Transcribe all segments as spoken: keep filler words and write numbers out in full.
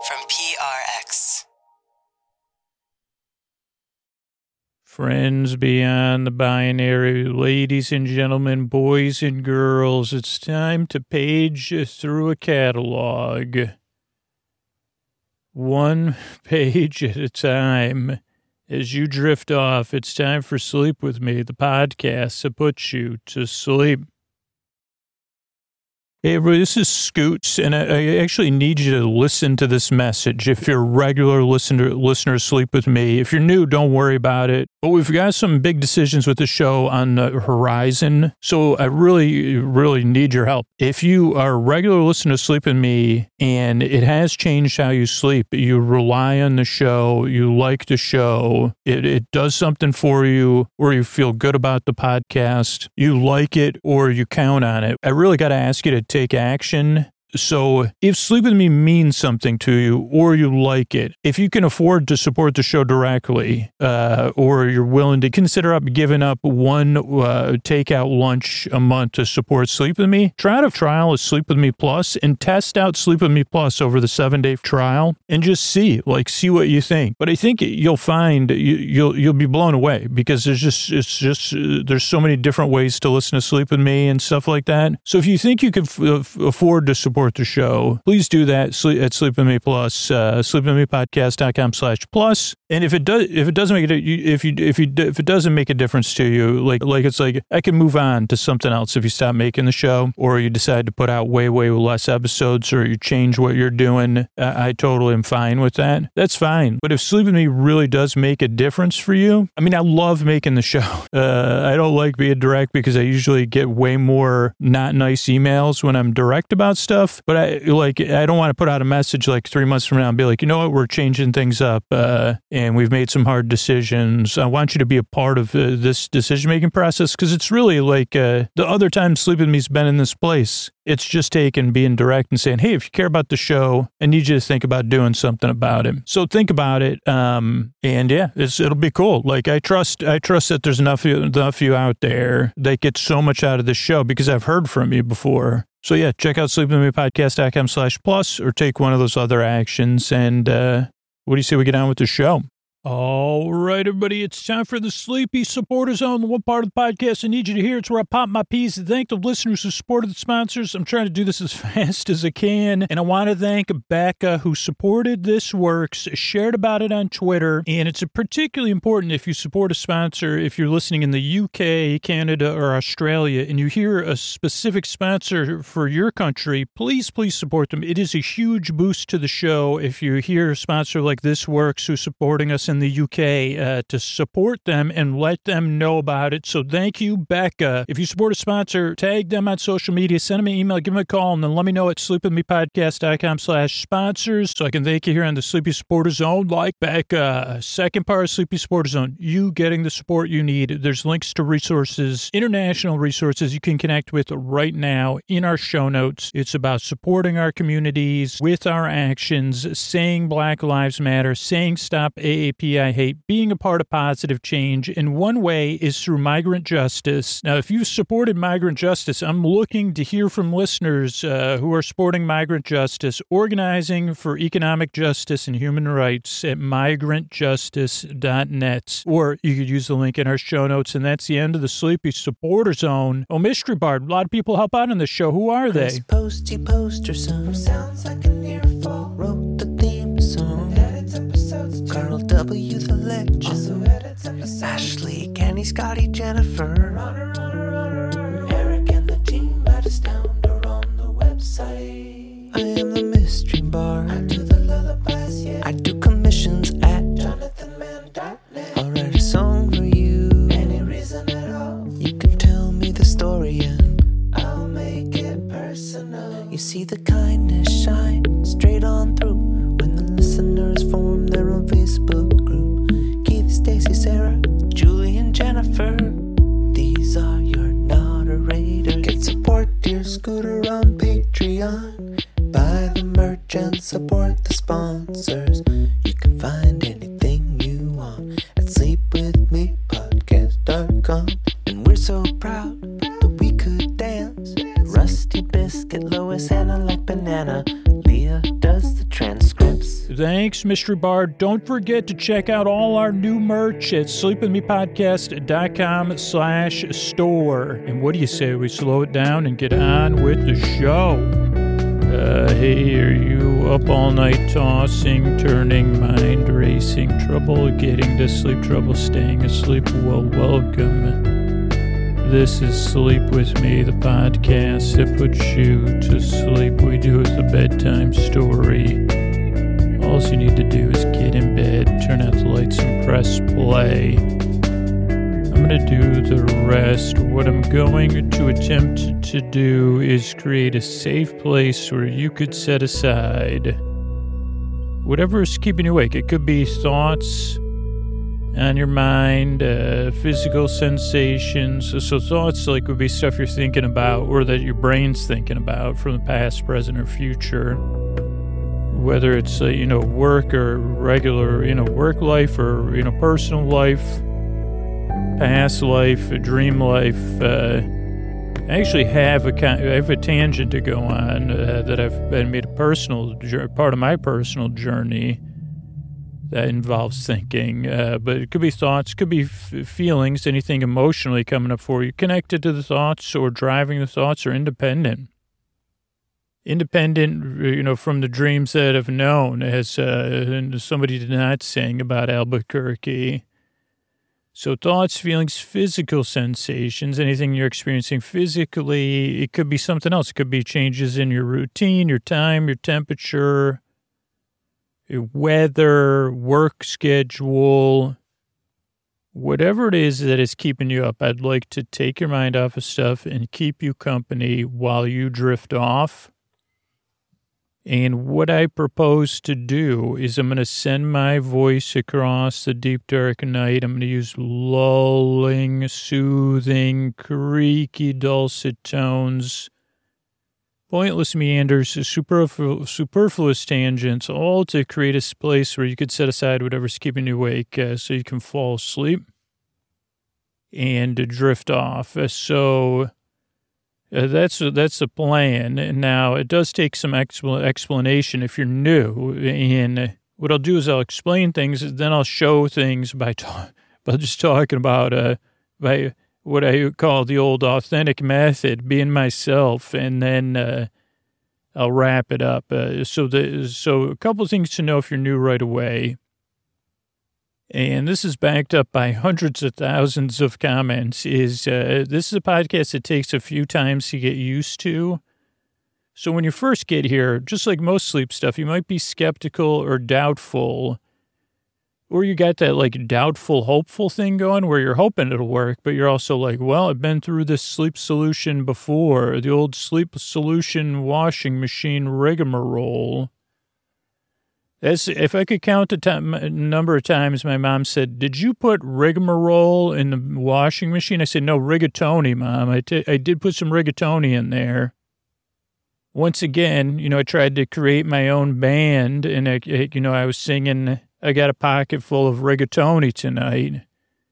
from P R X. Friends beyond the binary, ladies and gentlemen, boys and girls, it's time to page through a catalog. One page at a time. As you drift off, it's time for Sleep With Me, the podcast that puts you to sleep. Hey, everybody, this is Scoots, and I, I actually need you to listen to this message. If you're a regular listener, listener, Sleep With Me. If you're new, don't worry about it. But we've got some big decisions with the show on the horizon, so I really, really need your help. If you are a regular listener to Sleep With Me, and it has changed how you sleep, you rely on the show, you like the show, it, it does something for you, or you feel good about the podcast, you like it, or you count on it, I really got to ask you to take action. So if Sleep With Me means something to you or you like it, if you can afford to support the show directly uh, or you're willing to consider up giving up one uh, takeout lunch a month to support Sleep With Me, try out a trial of Sleep With Me Plus and test out Sleep With Me Plus over the seven-day trial and just see, like, see what you think. But I think you'll find you, you'll you'll be blown away because there's just, it's just, uh, there's so many different ways to listen to Sleep With Me and stuff like that. So if you think you could f- afford to support the show, please do that at Sleep With Me Plus, uh, sleepwithmepodcast.com slash plus. And if it does, if it doesn't make it, if you, if you, if it doesn't make a difference to you, like, like it's like, I can move on to something else if you stop making the show or you decide to put out way, way less episodes or you change what you're doing. Uh, I totally am fine with that. That's fine. But if Sleep With Me really does make a difference for you, I mean, I love making the show. Uh, I don't like being direct because I usually get way more not nice emails when I'm direct about stuff. But I like, I don't want to put out a message like three months from now and be like, you know what, we're changing things up uh, and we've made some hard decisions. I want you to be a part of uh, this decision-making process because it's really like uh, the other time Sleep With Me's been in this place. It's just taking being direct and saying, hey, if you care about the show, I need you to think about doing something about it. So think about it. Um, and yeah, it's, it'll be cool. Like I trust, I trust that there's enough, enough of you out there that get so much out of this show because I've heard from you before. So yeah, check out sleepwithmepodcast.com slash plus or take one of those other actions. And uh, what do you say we get on with the show? All right, everybody, it's time for the Sleepy Supporter Zone, the one part of the podcast I need you to hear. It's where I pop my peas to thank the listeners who supported the sponsors. I'm trying to do this as fast as I can, and I want to thank Becca, who supported This Works, shared about it on Twitter, and it's particularly important if you support a sponsor, if you're listening in the U K, Canada, or Australia, and you hear a specific sponsor for your country, please, please support them. It is a huge boost to the show if you hear a sponsor like This Works who's supporting us in the U K uh, to support them and let them know about it. So thank you, Becca. If you support a sponsor, tag them on social media, send them an email, give them a call, and then let me know at sleepwithmepodcast.com slash sponsors so I can thank you here on the Sleepy Supporter Zone like Becca. Second part of Sleepy Supporter Zone, you getting the support you need. There's links to resources, international resources you can connect with right now in our show notes. It's about supporting our communities with our actions, saying Black Lives Matter, saying stop A A P I hate, being a part of positive change. And one way is through migrant justice. Now, if you've supported migrant justice, I'm looking to hear from listeners uh, who are supporting migrant justice, organizing for economic justice and human rights at migrant justice dot net. Or you could use the link in our show notes. And that's the end of the Sleepy Supporter Zone. Oh, Mystery Bard, a lot of people help out on this show. Who are they? Posty poster son sounds like an earful. Wrote the theme song. Carl W. the legend. Also edits episodes. Ashley, Kenny, Scotty, Jennifer. Runner, runner, runner. Eric and the team at Astound are on the website. I am the mystery bard. I do the lullabies, yeah. I do commissions at jonathan mann dot net. I'll write a song for you. Any reason at all. You can tell me the story and I'll make it personal. You see the kindness shine straight on through when the listeners form their own Facebook group. Keith, Stacy, Sarah, Julie, and Jennifer. These are your moderators. Get support your scooter on Patreon. Buy the merch and support the sponsors. You can find anything you want at sleep with me podcast dot com. And we're so proud that we could dance. Rusty Biscuit, Lois, Hannah like banana. Leah does the transcripts. Thanks, Mystery Bar. Don't forget to check out all our new merch at sleepwithmepodcast.com slash store. And what do you say we slow it down and get on with the show? Uh, hey, are you up all night tossing, turning, mind racing, trouble getting to sleep, trouble staying asleep? Well, welcome. This is Sleep With Me, the podcast that puts you to sleep. We do it as a bedtime story. All you need to do is get in bed, turn out the lights, and press play. I'm going to do the rest. What I'm going to attempt to do is create a safe place where you could set aside whatever is keeping you awake. It could be thoughts on your mind, uh, physical sensations. So, so thoughts like would be stuff you're thinking about or that your brain's thinking about from the past, present, or future. Whether it's, uh, you know, work or regular, you know, work life or, you know, personal life, past life, dream life. Uh, I actually have a, I have a tangent to go on uh, that I've been made a personal, part of my personal journey that involves thinking. Uh, but it could be thoughts, could be f- feelings, anything emotionally coming up for you, connected to the thoughts or driving the thoughts or independent. Independent, you know, from the dreams that I've known, as uh, somebody did not sing about Albuquerque. So thoughts, feelings, physical sensations, anything you're experiencing physically. It could be something else. It could be changes in your routine, your time, your temperature, your weather, work schedule, whatever it is that is keeping you up. I'd like to take your mind off of stuff and keep you company while you drift off. And what I propose to do is I'm going to send my voice across the deep, dark night. I'm going to use lulling, soothing, creaky, dulcet tones, pointless meanders, superflu- superfluous tangents, all to create a place where you could set aside whatever's keeping you awake uh, so you can fall asleep and drift off. Uh, so... Uh, that's that's the plan. Now, it does take some expl- explanation if you're new. And what I'll do is I'll explain things, then I'll show things by, ta- by just talking about uh, by what I call the old authentic method, being myself, and then uh, I'll wrap it up. Uh, so, the, so a couple of things to know if you're new right away. And this is backed up by hundreds of thousands of comments, is uh, this is a podcast that takes a few times to get used to. So when you first get here, just like most sleep stuff, you might be skeptical or doubtful, or you got that like doubtful, hopeful thing going where you're hoping it'll work, but you're also like, well, I've been through this sleep solution before, the old sleep solution washing machine rigmarole. That's, if I could count the time, number of times my mom said, did you put rigmarole in the washing machine? I said, no, rigatoni, Mom. I, t- I did put some rigatoni in there. Once again, you know, I tried to create my own band, and, I, you know, I was singing, I got a pocket full of rigatoni tonight.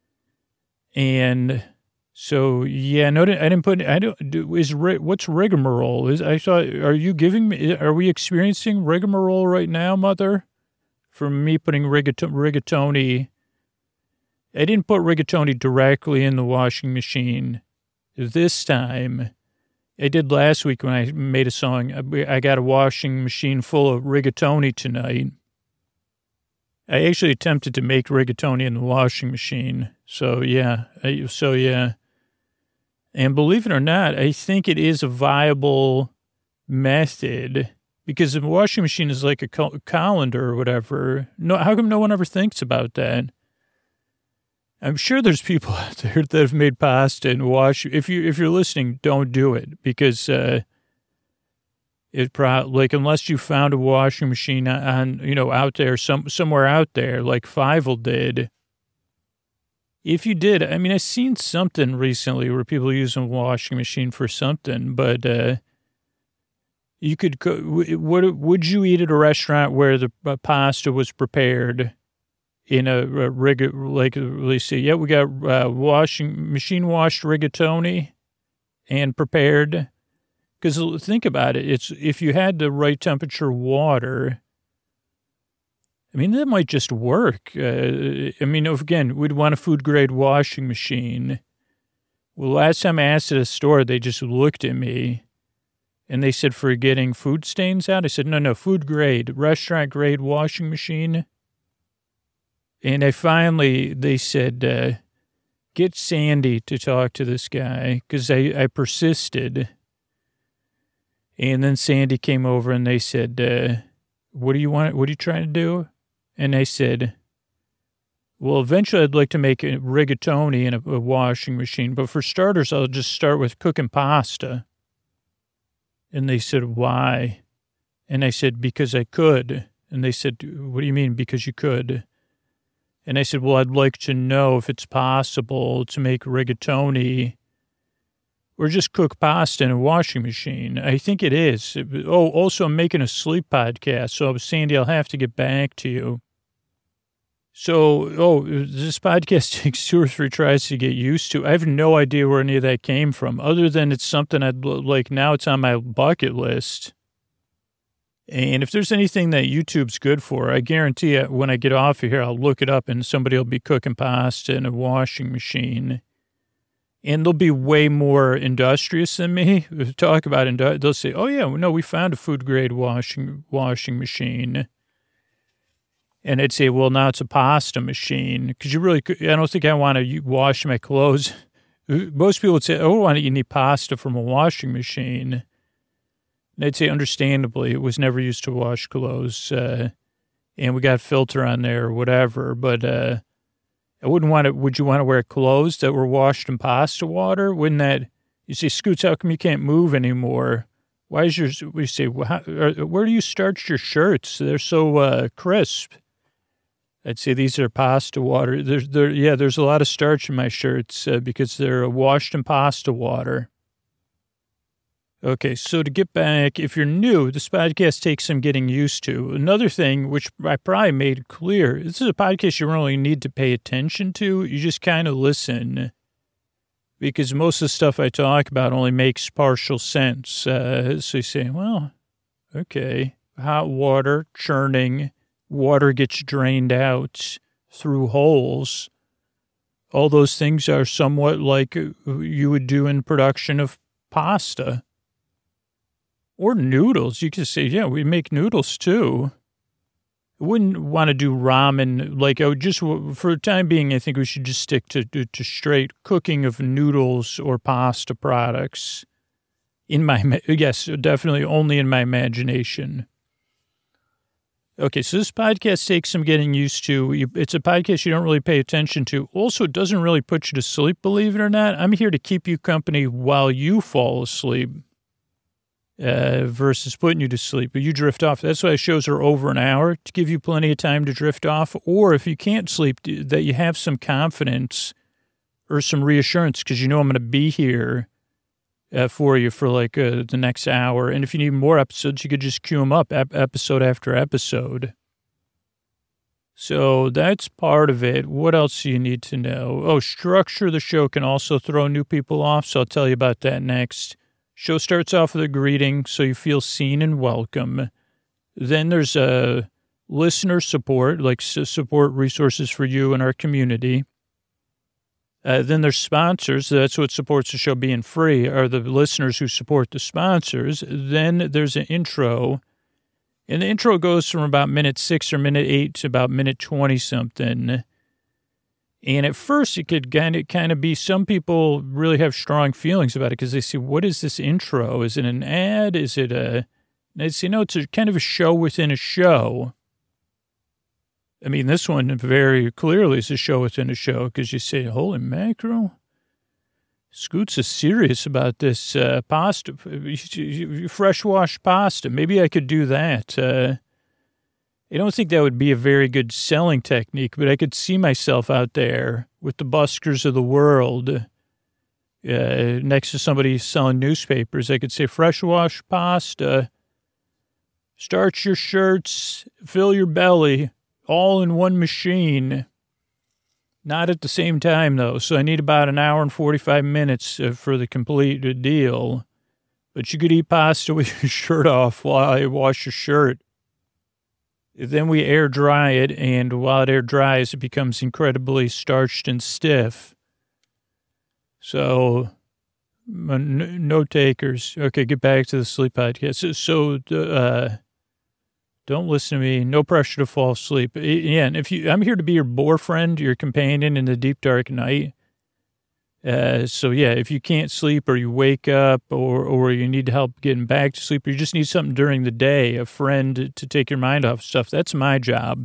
And so, yeah, no, I didn't put, I don't, do, is, what's rigmarole? Is, I thought, are you giving me, are we experiencing rigmarole right now, Mother? From me putting rigato, rigatoni, I didn't put rigatoni directly in the washing machine this time. I did last week when I made a song, I got a washing machine full of rigatoni tonight. I actually attempted to make rigatoni in the washing machine. So, yeah, I, so, yeah. And believe it or not, I think it is a viable method because the washing machine is like a colander or whatever. No, how come no one ever thinks about that? I'm sure there's people out there that have made pasta and wash. If you if you're listening, don't do it because uh, it pro like unless you found a washing machine on you know out there some somewhere out there like Fievel did. If you did, I mean, I've seen something recently where people use a washing machine for something, but uh, you could go, would, would you eat at a restaurant where the pasta was prepared in a, a rig, like, let's see, yeah, we got uh, washing, machine washed rigatoni and prepared? Because think about it, it's if you had the right temperature water, I mean, that might just work. Uh, I mean, again, we'd want a food-grade washing machine. Well, last time I asked at a store, they just looked at me, and they said, for getting food stains out? I said, no, no, food-grade, restaurant-grade washing machine. And I finally, they said, uh, get Sandy to talk to this guy, because I, I persisted. And then Sandy came over, and they said, uh, what do you want? What are you trying to do? And I said, well, eventually I'd like to make a rigatoni in a, a washing machine. But for starters, I'll just start with cooking pasta. And they said, why? And I said, because I could. And they said, what do you mean, because you could? And I said, well, I'd like to know if it's possible to make rigatoni or just cook pasta in a washing machine. I think it is. Oh, also, I'm making a sleep podcast. So, Sandy, I'll have to get back to you. So, oh, this podcast takes two or three tries to get used to. I have no idea where any of that came from, other than it's something I'd like. Now it's on my bucket list. And if there's anything that YouTube's good for, I guarantee you, when I get off of here, I'll look it up and somebody will be cooking pasta in a washing machine. And they'll be way more industrious than me. Talk about indu- they'll say, "Oh yeah, no, we found a food grade washing washing machine." And I'd say, "Well, now it's a pasta machine because you really, I don't think I want to wash my clothes." Most people would say, "Oh, why don't you need pasta from a washing machine?" And I'd say, understandably, it was never used to wash clothes, uh, and we got filter on there or whatever, but. Uh, I wouldn't want to, would you want to wear clothes that were washed in pasta water? Wouldn't that, you say, Scoots, how come you can't move anymore? Why is your, we say, well, how, where do you starch your shirts? They're so uh, crisp. I'd say these are pasta water. There's, there, yeah, there's a lot of starch in my shirts uh, because they're washed in pasta water. Okay, so to get back, if you're new, this podcast takes some getting used to. Another thing, which I probably made clear, this is a podcast you really need to pay attention to. You just kind of listen because most of the stuff I talk about only makes partial sense. Uh, so you say, well, okay, hot water, churning, water gets drained out through holes. All those things are somewhat like you would do in production of pasta. Or noodles. You could say, yeah, we make noodles too. I wouldn't want to do ramen. Like, I would just, for the time being, I think we should just stick to, to, to straight cooking of noodles or pasta products. In my, yes, definitely only in my imagination. Okay, so this podcast takes some getting used to. It's a podcast you don't really pay attention to. Also, it doesn't really put you to sleep, believe it or not. I'm here to keep you company while you fall asleep. Uh, versus putting you to sleep, but you drift off. That's why shows are over an hour, to give you plenty of time to drift off. Or if you can't sleep, that you have some confidence or some reassurance because you know I'm going to be here uh, for you for like uh, the next hour. And if you need more episodes, you could just queue them up ep- episode after episode. So that's part of it. What else do you need to know? Oh, structure of the show can also throw new people off, so I'll tell you about that next. Show starts off with a greeting, so you feel seen and welcome. Then there's a listener support, like support resources for you and our community. Uh, then there's sponsors. That's what supports the show being free, are the listeners who support the sponsors. Then there's an intro. And the intro goes from about minute six or minute eight to about minute twenty-something. And at first, it could kind of, kind of be, some people really have strong feelings about it because they say, what is this intro? Is it an ad? Is it a, they say, no, it's a kind of a show within a show. I mean, this one very clearly is a show within a show because you say, holy mackerel, Scoots is serious about this uh, pasta, fresh washed pasta. Maybe I could do that. Uh, I don't think that would be a very good selling technique, but I could see myself out there with the buskers of the world uh, next to somebody selling newspapers. I could say, fresh wash pasta, starch your shirts, fill your belly, all in one machine. Not at the same time, though, so I need about an hour and forty-five minutes uh, for the complete deal. But you could eat pasta with your shirt off while I wash your shirt. Then we air dry it, and while it air dries, it becomes incredibly starched and stiff. So, no takers. Okay, get back to the sleep podcast. So, uh, don't listen to me. No pressure to fall asleep. Yeah, and if you, I'm here to be your boyfriend, your companion in the deep dark night. Uh, so yeah, if you can't sleep or you wake up or, or you need help getting back to sleep, or you just need something during the day, a friend to take your mind off stuff, that's my job.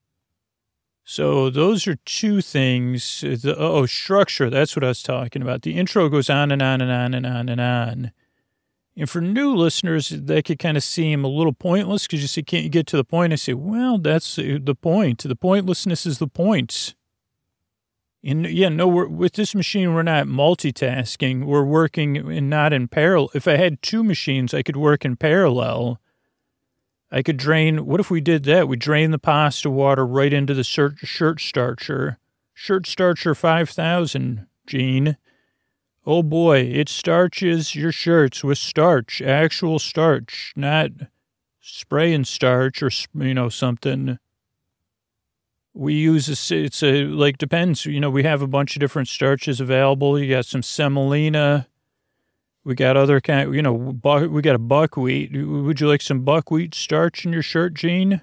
So those are two things. The, oh, structure. That's what I was talking about. The intro goes on and on and on and on and on. And for new listeners, that could kind of seem a little pointless because you say, can't you get to the point? I say, well, that's the point. The pointlessness is the point. And yeah, no, we're, with this machine, we're not multitasking. We're working and not in parallel. If I had two machines, I could work in parallel. I could drain, what if we did that? We drain the pasta water right into the shirt, shirt starcher. Shirt starcher five thousand, Gene. Oh boy, it starches your shirts with starch, actual starch, not spray and starch or, you know, something. We use, a, it's a, like, depends, you know, we have a bunch of different starches available. You got some semolina. We got other kind, you know, bu- we got a buckwheat. Would you like some buckwheat starch in your shirt, Gene?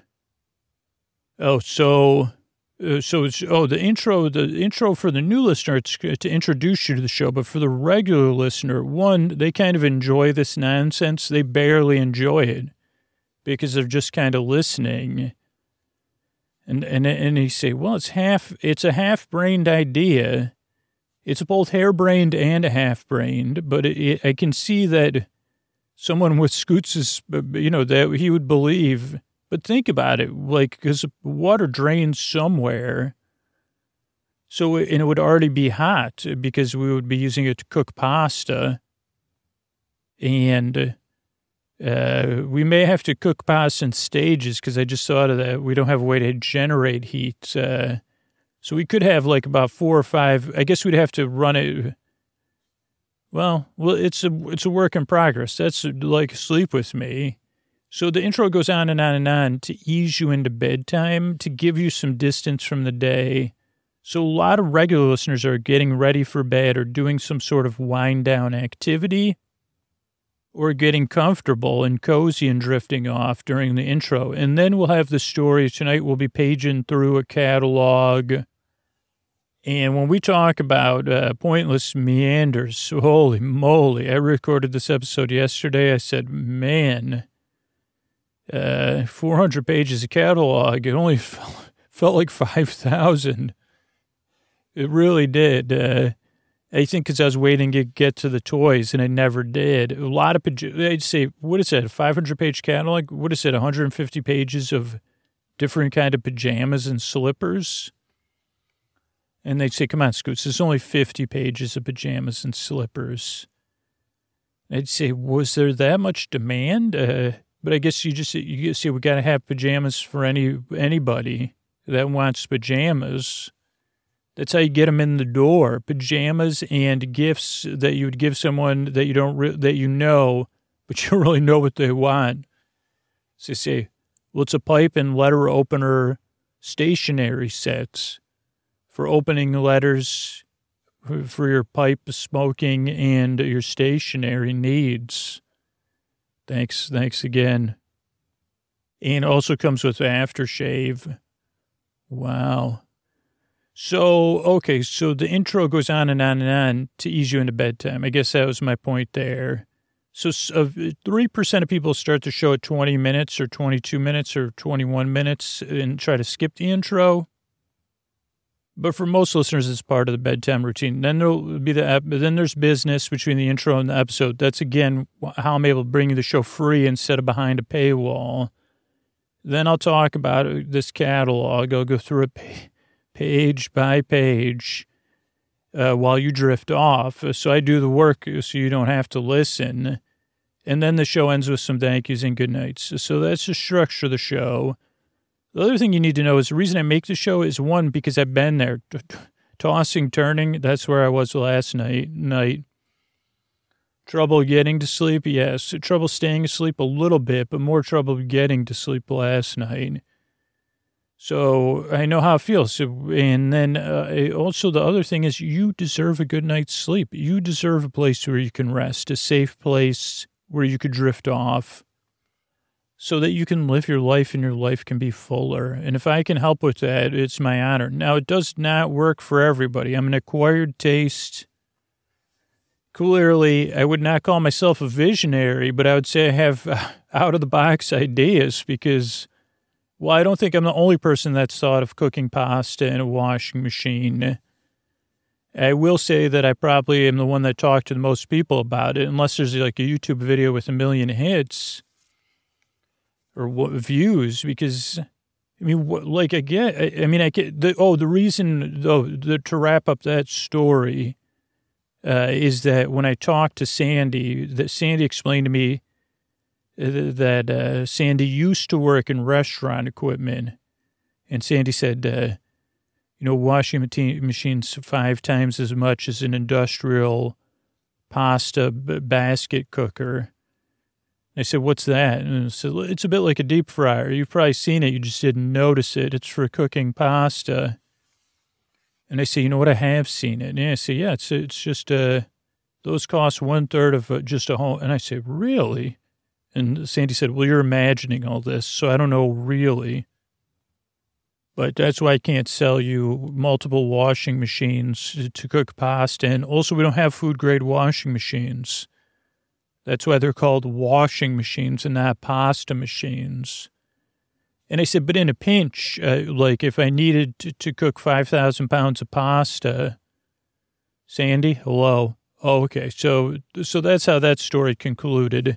Oh, so... Uh, so it's, oh, the intro, the intro for the new listener, it's to introduce you to the show, but for the regular listener, one, they kind of enjoy this nonsense. They barely enjoy it because they're just kind of listening. And, and, and they say, well, it's half, it's a half-brained idea. It's both harebrained and half-brained, but it, it, I can see that someone with Scoots' you know, that he would believe. But think about it, like, because water drains somewhere, so it, and it would already be hot because we would be using it to cook pasta, and uh, we may have to cook pasta in stages because I just thought of that. We don't have a way to generate heat, uh, so we could have like about four or five. I guess we'd have to run it. Well, well, it's a it's a work in progress. That's like Sleep With Me. So the intro goes on and on and on to ease you into bedtime, to give you some distance from the day. So a lot of regular listeners are getting ready for bed or doing some sort of wind down activity or getting comfortable and cozy and drifting off during the intro. And then we'll have the story. Tonight we'll be paging through a catalog. And when we talk about uh, pointless meanders, holy moly, I recorded this episode yesterday. I said, man... Uh, four hundred pages of catalog. It only felt, felt like five thousand. It really did. Uh, I think because I was waiting to get to the toys, and I never did. A lot of, I'd say, what is that, a five hundred page catalog? What is it, one hundred fifty pages of different kind of pajamas and slippers? And they'd say, come on, Scoots, there's only fifty pages of pajamas and slippers. I'd say, was there that much demand? Uh, But I guess you just, you just see, we got to have pajamas for any anybody that wants pajamas. That's how you get them in the door. Pajamas and gifts that you would give someone that you don't, re- that you know, but you don't really know what they want. So you say, well, it's a pipe and letter opener stationery sets for opening letters for your pipe smoking and your stationery needs. Thanks, thanks again. And also comes with aftershave. Wow. So, okay, so the intro goes on and on and on to ease you into bedtime. I guess that was my point there. So uh, three percent of people start the show at twenty minutes or twenty-two minutes or twenty-one minutes and try to skip the intro. But for most listeners, it's part of the bedtime routine. Then there'll be the then there's business between the intro and the episode. That's, again, how I'm able to bring you the show free instead of behind a paywall. Then I'll talk about this catalog. I'll go through it page by page uh, while you drift off. So I do the work so you don't have to listen. And then the show ends with some thank yous and good nights. So that's the structure of the show. The other thing you need to know is the reason I make the show is, one, because I've been there, t- t- tossing, turning. That's where I was last night. Night. Trouble getting to sleep, yes. Trouble staying asleep a little bit, but more trouble getting to sleep last night. So I know how it feels. So, and then uh, also the other thing is you deserve a good night's sleep. You deserve a place where you can rest, a safe place where you could drift off so that you can live your life and your life can be fuller. And if I can help with that, it's my honor. Now, it does not work for everybody. I'm an acquired taste. Clearly, I would not call myself a visionary, but I would say I have out-of-the-box ideas because, well, I don't think I'm the only person that's thought of cooking pasta in a washing machine. I will say that I probably am the one that talked to the most people about it, unless there's like a YouTube video with a million hits or what, views, because, I mean, what, like, I get, I, I mean, I get, the, oh, the reason, though, the, to wrap up that story uh, is that when I talked to Sandy, that Sandy explained to me that uh, Sandy used to work in restaurant equipment, and Sandy said, uh, you know, washing machines five times as much as an industrial pasta b- basket cooker. I said, what's that? And I said, it's a bit like a deep fryer. You've probably seen it. You just didn't notice it. It's for cooking pasta. And I say, you know what? I have seen it. And I say, yeah, it's it's just, uh, those cost one third of uh, just a home. And I say, really? And Sandy said, well, you're imagining all this. So I don't know really. But that's why I can't sell you multiple washing machines to cook pasta. And also, we don't have food-grade washing machines. That's why they're called washing machines and not pasta machines. And I said, but in a pinch, uh, like if I needed to, to cook five thousand pounds of pasta, Sandy, hello. Oh, okay. So, so that's how that story concluded.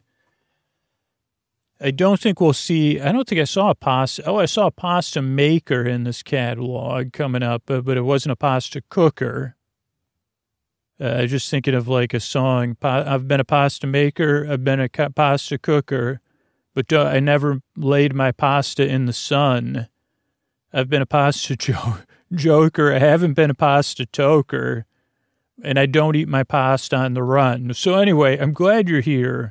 I don't think we'll see, I don't think I saw a pasta, oh, I saw a pasta maker in this catalog coming up, but, but it wasn't a pasta cooker. Uh, I was just thinking of like a song, I've been a pasta maker, I've been a pasta cooker, but uh, I never laid my pasta in the sun. I've been a pasta jo- joker, I haven't been a pasta toker, and I don't eat my pasta on the run. So anyway, I'm glad you're here.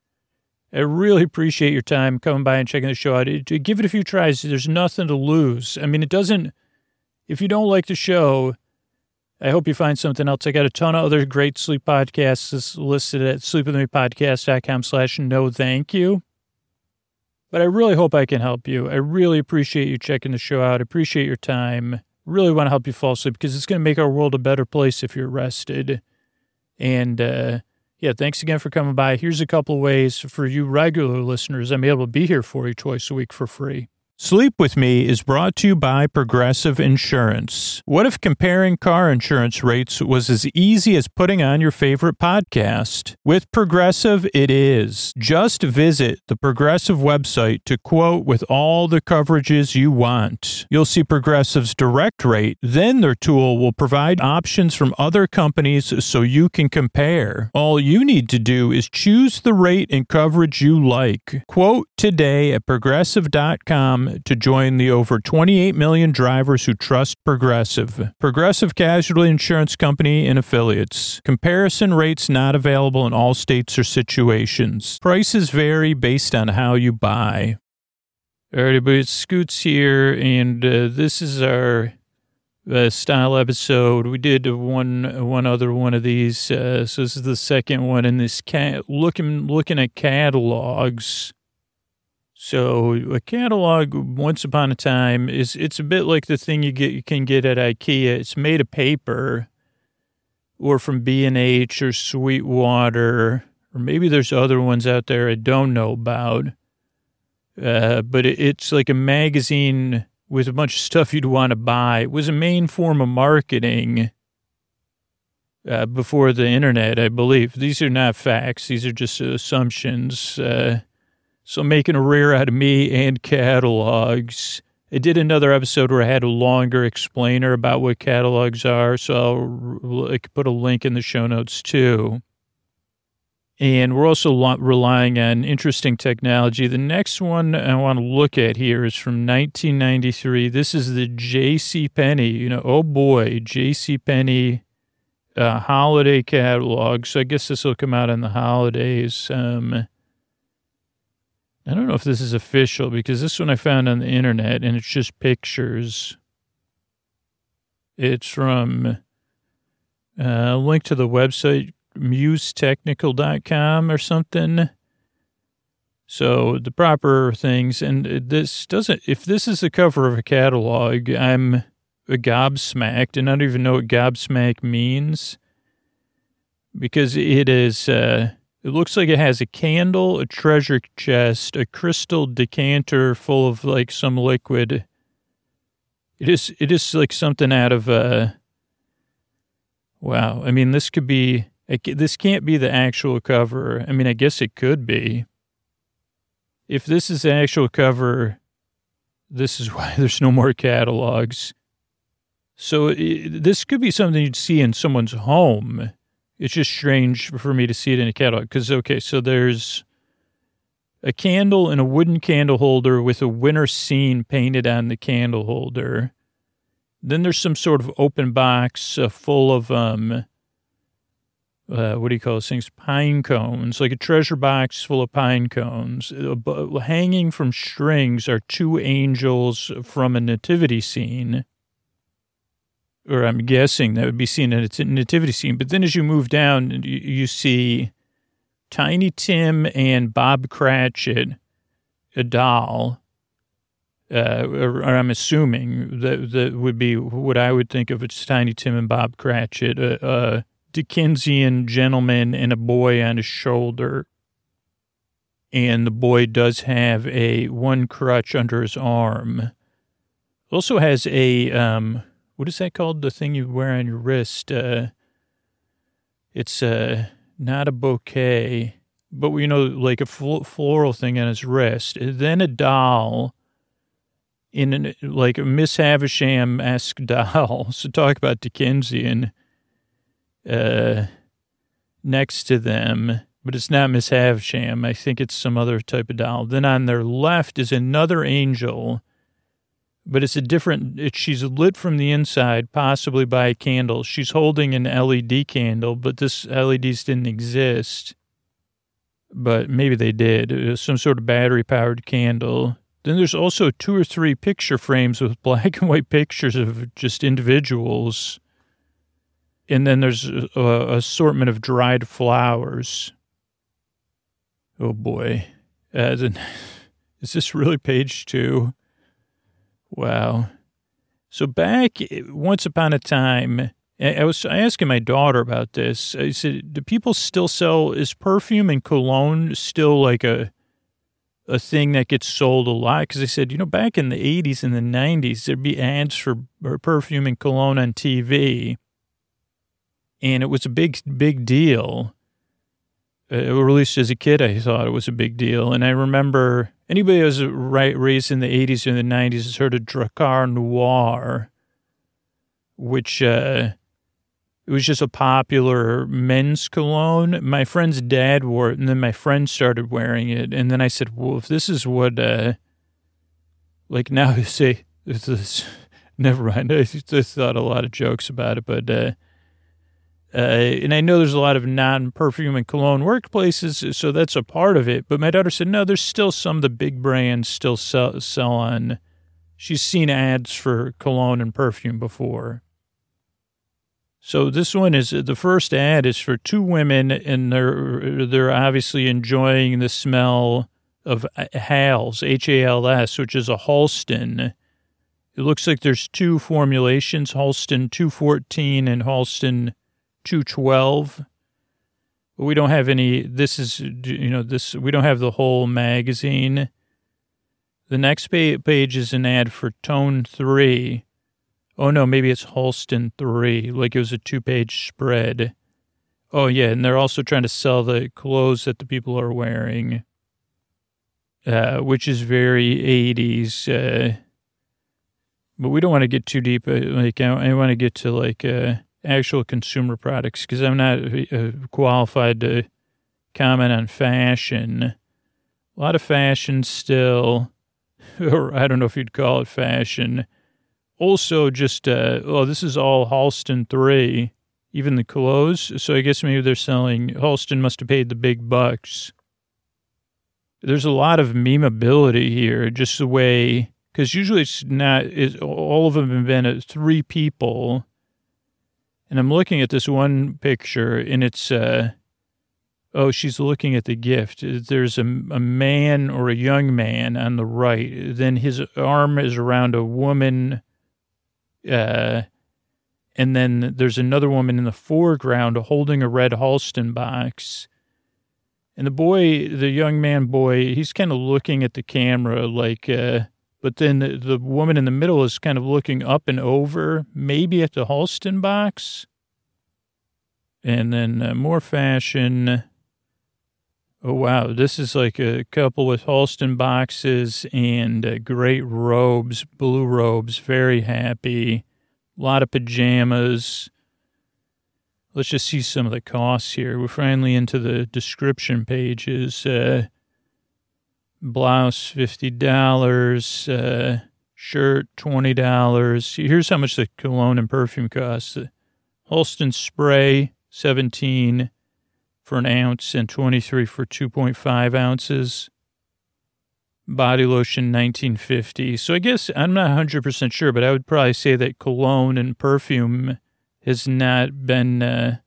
I really appreciate your time coming by and checking the show out. It, give it a few tries. There's nothing to lose. I mean, it doesn't, if you don't like the show, I hope you find something else. I got a ton of other great sleep podcasts listed at sleepwithmepodcast.com slash no thank you. But I really hope I can help you. I really appreciate you checking the show out. I appreciate your time. Really want to help you fall asleep because it's going to make our world a better place if you're rested. And, uh, yeah, thanks again for coming by. Here's a couple ways for you regular listeners. I'm able to be here for you twice a week for free. Sleep With Me is brought to you by Progressive Insurance. What if comparing car insurance rates was as easy as putting on your favorite podcast? With Progressive, it is. Just visit the Progressive website to quote with all the coverages you want. You'll see Progressive's direct rate. Then their tool will provide options from other companies so you can compare. All you need to do is choose the rate and coverage you like. Quote today at progressive dot com to join the over twenty-eight million drivers who trust Progressive. Progressive Casualty Insurance Company and Affiliates. Comparison rates not available in all states or situations. Prices vary based on how you buy. All right, everybody, it's Scoots here, and uh, this is our uh, style episode. We did one one other one of these, uh, so this is the second one in this cat looking looking at catalogs. So a catalog, once upon a time, is it's a bit like the thing you get you can get at IKEA. It's made of paper, or from B and H or Sweetwater, or maybe there's other ones out there I don't know about. Uh, but it, it's like a magazine with a bunch of stuff you'd want to buy. It was a main form of marketing uh, before the internet, I believe. These are not facts. These are just assumptions. Uh, So I'm making a rear out of me and catalogs. I did another episode where I had a longer explainer about what catalogs are, so I'll I could put a link in the show notes too. And we're also relying on interesting technology. The next one I want to look at here is from nineteen ninety-three. This is the JCPenney, you know, oh boy, JCPenney uh, holiday catalog. So I guess this will come out in the holidays. Um I don't know if this is official because this one I found on the internet and it's just pictures. It's from uh, a link to the website muse technical dot com or something. So the proper things, and this doesn't, if this is the cover of a catalog, I'm gobsmacked, and I don't even know what gobsmack means because it is, uh, it looks like it has a candle, a treasure chest, a crystal decanter full of like some liquid. It is, it is like something out of, uh, wow. I mean, this could be, this can't be the actual cover. I mean, I guess it could be. If this is the actual cover, this is why there's no more catalogs. So it, this could be something you'd see in someone's home. It's just strange for me to see it in a catalog. Because, okay, so there's a candle and a wooden candle holder with a winter scene painted on the candle holder. Then there's some sort of open box uh, full of, um, uh, what do you call those things? Pine cones, like a treasure box full of pine cones. Uh, hanging from strings are two angels from a nativity scene. Or I'm guessing that would be seen in a nativity scene. But then as you move down, you, you see Tiny Tim and Bob Cratchit, a doll, uh, or, or I'm assuming that, that would be what I would think of as Tiny Tim and Bob Cratchit, a, a Dickensian gentleman and a boy on his shoulder. And the boy does have a one crutch under his arm. Also has a, um, what is that called? The thing you wear on your wrist. Uh, it's uh, not a bouquet, but, you know, like a fl- floral thing on his wrist. And then a doll in an, like a Miss Havisham-esque doll. So talk about Dickensian uh, next to them. But it's not Miss Havisham. I think it's some other type of doll. Then on their left is another angel. But it's a different, it, she's lit from the inside, possibly by a candle. She's holding an L E D candle, but this L E Ds didn't exist. But maybe they did. It was some sort of battery-powered candle. Then there's also two or three picture frames with black and white pictures of just individuals. And then there's a, a assortment of dried flowers. Oh, boy. Uh, then, is this really page two? Wow. So back once upon a time, I was asking my daughter about this. I said, do people still sell, is perfume and cologne still like a a thing that gets sold a lot? Because I said, you know, back in the eighties and the nineties, there'd be ads for perfume and cologne on T V. And it was a big, big deal. Uh, or at least as a kid, I thought it was a big deal. And I remember anybody who was right, raised in the eighties or the nineties has heard of Drakkar Noir, which uh, it was just a popular men's cologne. My friend's dad wore it, and then my friend started wearing it. And then I said, well, if this is what, uh, like now I say, this is, never mind. I, I thought a lot of jokes about it, but... Uh, Uh, and I know there's a lot of non-perfume and cologne workplaces, so that's a part of it. But my daughter said, no, there's still some of the big brands still sell, sell on. She's seen ads for cologne and perfume before. So this one is, the first ad is for two women, and they're, they're obviously enjoying the smell of Hals, H A L S, which is a Halston. It looks like there's two formulations, Halston two fourteen and Halston two twelve, but we don't have any, this is, you know, this, we don't have the whole magazine. The next page is an ad for Tone three. Oh no, maybe it's Halston three, like it was a two-page spread. Oh yeah, and they're also trying to sell the clothes that the people are wearing, uh, which is very eighties, uh, but we don't want to get too deep, uh, like, I, I want to get to, like, uh, actual consumer products, because I'm not uh, qualified to comment on fashion. A lot of fashion still, or I don't know if you'd call it fashion. Also just, uh, oh, this is all Halston three, even the clothes. So I guess maybe they're selling, Halston must have paid the big bucks. there's a lot of memeability here, just the way, because usually it's not, it's, all of them have been uh, three people. And I'm looking at this one picture, and it's, uh, oh, she's looking at the gift. There's a, a man or a young man on the right. Then his arm is around a woman, uh, and then there's another woman in the foreground holding a red Halston box. And the boy, the young man boy, he's kind of looking at the camera like, uh, but then the, the woman in the middle is kind of looking up and over, maybe at the Halston box. And then uh, more fashion. Oh, wow. This is like a couple with Halston boxes and uh, great robes, blue robes, very happy. A lot of pajamas. Let's just see some of the costs here. We're finally into the description pages. Uh, blouse, fifty dollars. Uh, shirt, twenty dollars. Here's how much the cologne and perfume costs. The Halston spray, seventeen dollars for an ounce and twenty-three dollars for two point five ounces. Body lotion, nineteen fifty. So I guess I'm not one hundred percent sure, but I would probably say that cologne and perfume has not been, uh,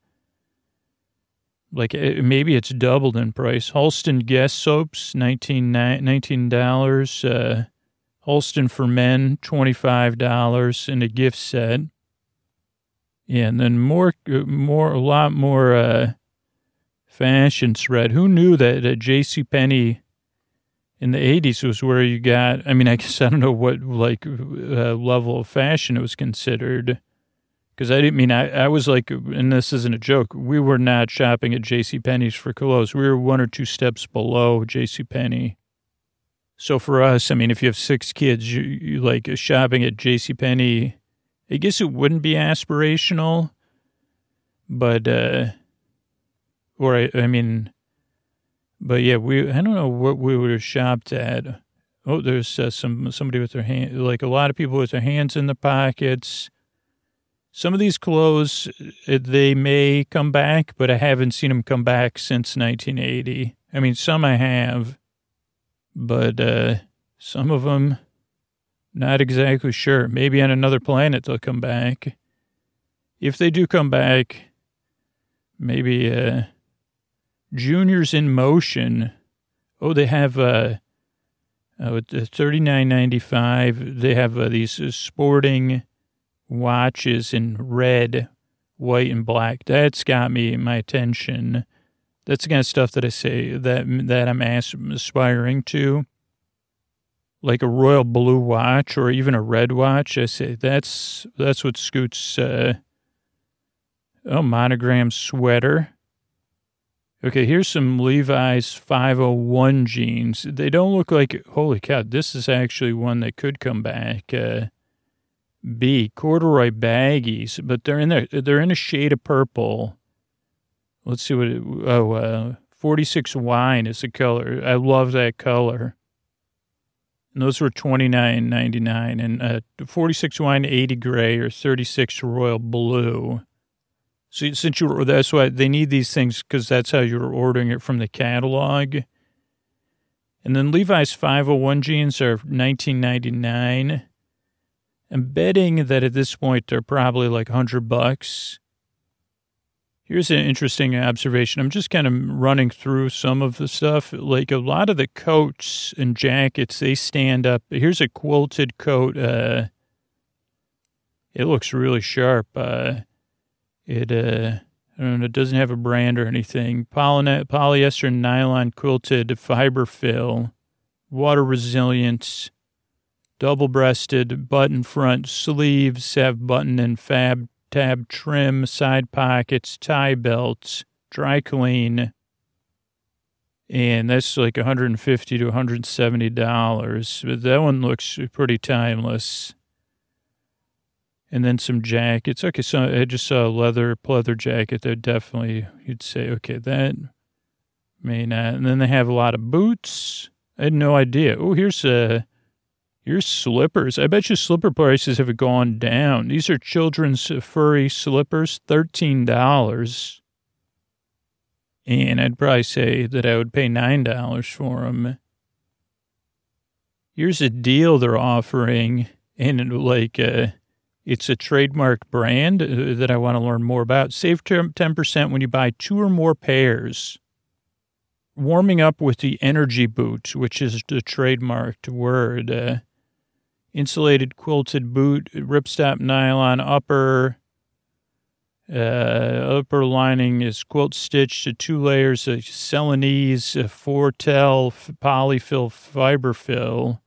like, maybe it's doubled in price. Halston Guest soaps, nineteen dollars. Uh, Halston for men, twenty-five dollars in a gift set. Yeah, and then more, more, a lot more uh, fashion thread. Who knew that at JCPenney in the eighties was where you got, I mean, I guess I don't know what, like, uh, level of fashion it was considered. Because I didn't mean, I, I was like, and this isn't a joke, we were not shopping at JCPenney's for clothes. We were one or two steps below JCPenney. So for us, I mean, if you have six kids, you, you like shopping at JCPenney, I guess it wouldn't be aspirational, but, uh, or I, I mean, but yeah, we, I don't know what we would have shopped at. Oh, there's uh, some, somebody with their hand, like a lot of people with their hands in their pockets. Some of these clothes, they may come back, but I haven't seen them come back since nineteen eighty. I mean, some I have, but uh, some of them, not exactly sure. Maybe on another planet they'll come back. If they do come back, maybe uh, Juniors in Motion. Oh, they have uh, uh, thirty-nine ninety-five. They have uh, these uh, sporting watches in red, white, and black. That's got me my attention. That's the kind of stuff that I say that that I'm aspiring to. Like a royal blue watch or even a red watch. I say that's that's what Scoot's uh, oh monogram sweater. Okay, here's some Levi's five oh one jeans. They don't look like, holy cow, this is actually one that could come back. Uh, B, corduroy baggies, but they're in there. They're in a shade of purple. Let's see what it, oh, uh, forty-six wine is the color. I love that color. And those were twenty-nine ninety-nine, and uh, forty-six wine, eighty gray, or thirty-six royal blue. So since you, that's why they need these things, because that's how you're ordering it from the catalog. And then Levi's five oh one jeans are nineteen ninety-nine. I'm betting that at this point they're probably like one hundred bucks. Here's an interesting observation. I'm just kind of running through some of the stuff. Like a lot of the coats and jackets, they stand up. Here's a quilted coat. Uh, it looks really sharp. Uh, it, uh, I don't know, it doesn't have a brand or anything. Poly- polyester nylon quilted fiber fill, water resilience. Double-breasted, button front sleeves, have button and fab tab trim, side pockets, tie belts, dry clean. And that's like one hundred fifty to one hundred seventy dollars. But that one looks pretty timeless. And then some jackets. Okay, so I just saw a leather, pleather jacket that definitely, you'd say, okay, that may not. And then they have a lot of boots. I had no idea. Oh, here's a... Here's slippers. I bet you slipper prices have gone down. These are children's furry slippers, thirteen dollars. And I'd probably say that I would pay nine dollars for them. Here's a deal they're offering, and like uh, it's a trademark brand uh, that I want to learn more about. Save ten percent when you buy two or more pairs. Warming up with the Energy Boot, which is the trademarked word. Uh, insulated quilted boot, ripstop nylon upper. Uh, upper lining is quilt stitched to two layers of Celanese, uh, Fortel, polyfill, fiberfill.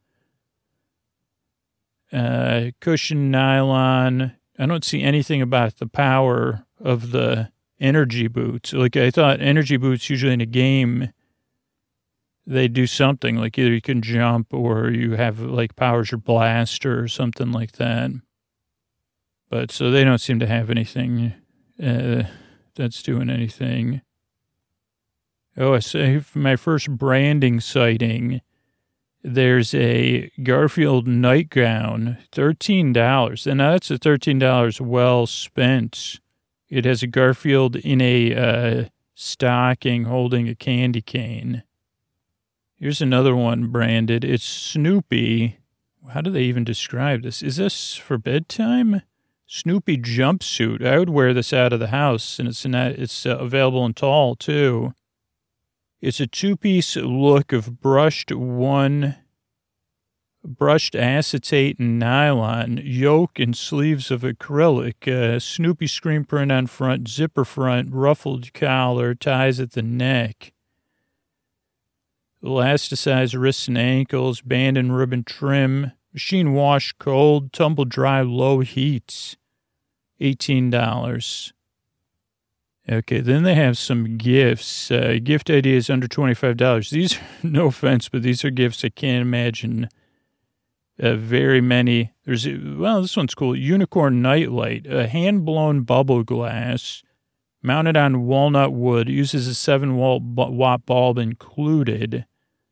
Uh, cushion nylon. I don't see anything about the power of the Energy Boots. Like, I thought Energy Boots usually in a game, they do something like either you can jump or you have like powers your blaster or something like that. But so they don't seem to have anything uh, that's doing anything. Oh, I say my first branding sighting. There's a Garfield nightgown, thirteen dollars. And that's a thirteen dollars well spent. It has a Garfield in a uh, stocking holding a candy cane. Here's another one branded. It's Snoopy. How do they even describe this? Is this for bedtime? Snoopy jumpsuit. I would wear this out of the house, and it's in that, it's uh, available in tall, too. It's a two-piece look of brushed one, brushed acetate and nylon, yoke and sleeves of acrylic, uh, Snoopy screen print on front, zipper front, ruffled collar, ties at the neck. Elasticized wrists and ankles, band and ribbon trim, machine wash cold, tumble dry low heat, eighteen dollars. Okay, then they have some gifts. Uh, gift ideas under twenty-five dollars. These, no offense, but these are gifts I can't imagine uh, very many. There's, well, this one's cool. Unicorn nightlight, a hand-blown bubble glass mounted on walnut wood, uses a seven watt bulb included.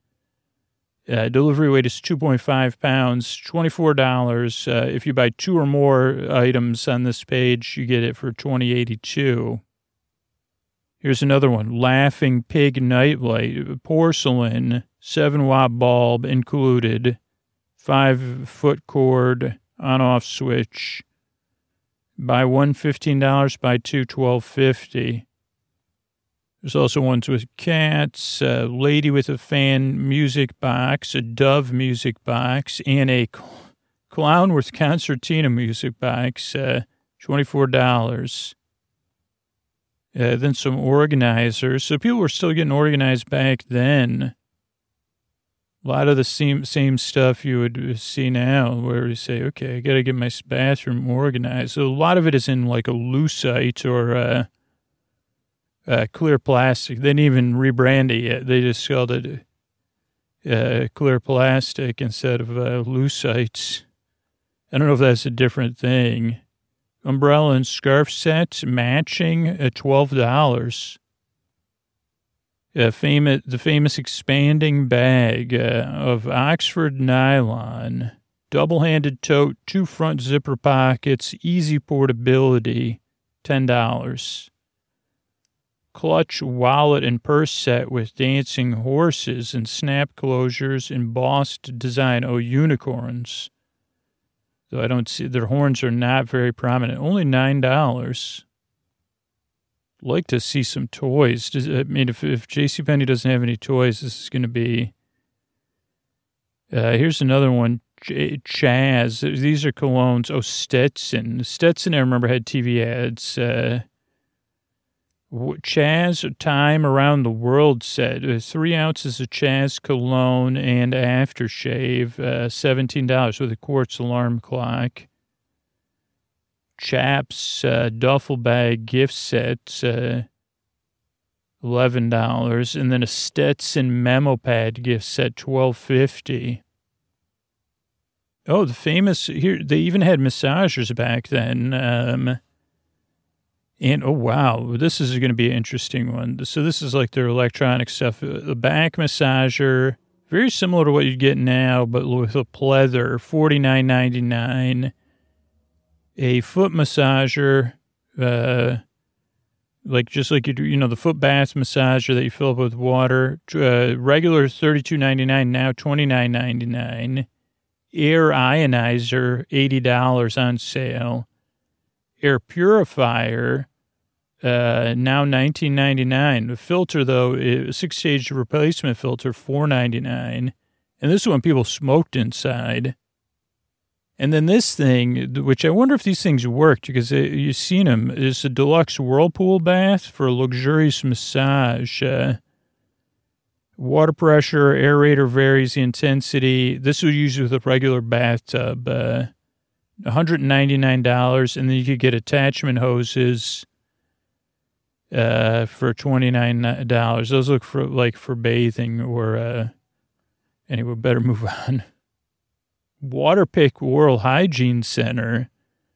Uh, delivery weight is two point five pounds, twenty-four dollars. Uh, if you buy two or more items on this page, you get it for twenty eighty-two. Here's another one. Laughing Pig nightlight, porcelain, seven watt bulb included, five foot cord, on off switch. Buy one, fifteen dollars, buy two, twelve fifty. There's also ones with cats, a lady with a fan music box, a Dove music box, and a clown with concertina music box, uh, twenty-four dollars. Uh, then some organizers. So people were still getting organized back then. A lot of the same same stuff you would see now where you say, okay, I got to get my bathroom organized. So a lot of it is in like a Lucite or uh, uh, clear plastic. They didn't even rebrand it yet. They just called it uh, clear plastic instead of uh, Lucite. I don't know if that's a different thing. Umbrella and scarf sets matching at twelve dollars. Uh, famous, the famous expanding bag uh, of Oxford nylon, double-handed tote, two front zipper pockets, easy portability, ten dollars. Clutch, wallet, and purse set with dancing horses and snap closures, embossed design. Oh, unicorns. So I don't see, their horns are not very prominent. Only nine dollars. Like to see some toys. Does, I mean, if, if JCPenney doesn't have any toys, this is going to be... Uh, here's another one. Ch- Chaz. These are colognes. Oh, Stetson. Stetson, I remember, had T V ads. Uh, Chaz Time Around the World set. Uh, three ounces of Chaz cologne and aftershave. Uh, seventeen dollars with a quartz alarm clock. Chaps uh, duffel bag gift set, uh, eleven dollars, and then a Stetson memo pad gift set, twelve fifty. Oh, the famous here. They even had massagers back then. Um, and oh wow, this is going to be an interesting one. So this is like their electronic stuff. The back massager, very similar to what you get now, but with a pleather, forty-nine ninety-nine. A foot massager, uh, Like, just like you do, you know, the foot bath massager that you fill up with water. Uh, regular thirty-two ninety-nine, now twenty-nine ninety-nine. Air ionizer, eighty dollars on sale. Air purifier, uh, now nineteen ninety-nine. The filter, though, is six-stage replacement filter, four ninety-nine. And this is when people smoked inside. And then this thing, which I wonder if these things worked, because it, you've seen them, is a deluxe whirlpool bath for a luxurious massage. Uh, water pressure, aerator varies the intensity. This would use with a regular bathtub. Uh, one hundred ninety-nine dollars, and then you could get attachment hoses uh, for twenty-nine dollars. Those look for like for bathing or, uh, anyway, better move on. Waterpik Oral Hygiene Center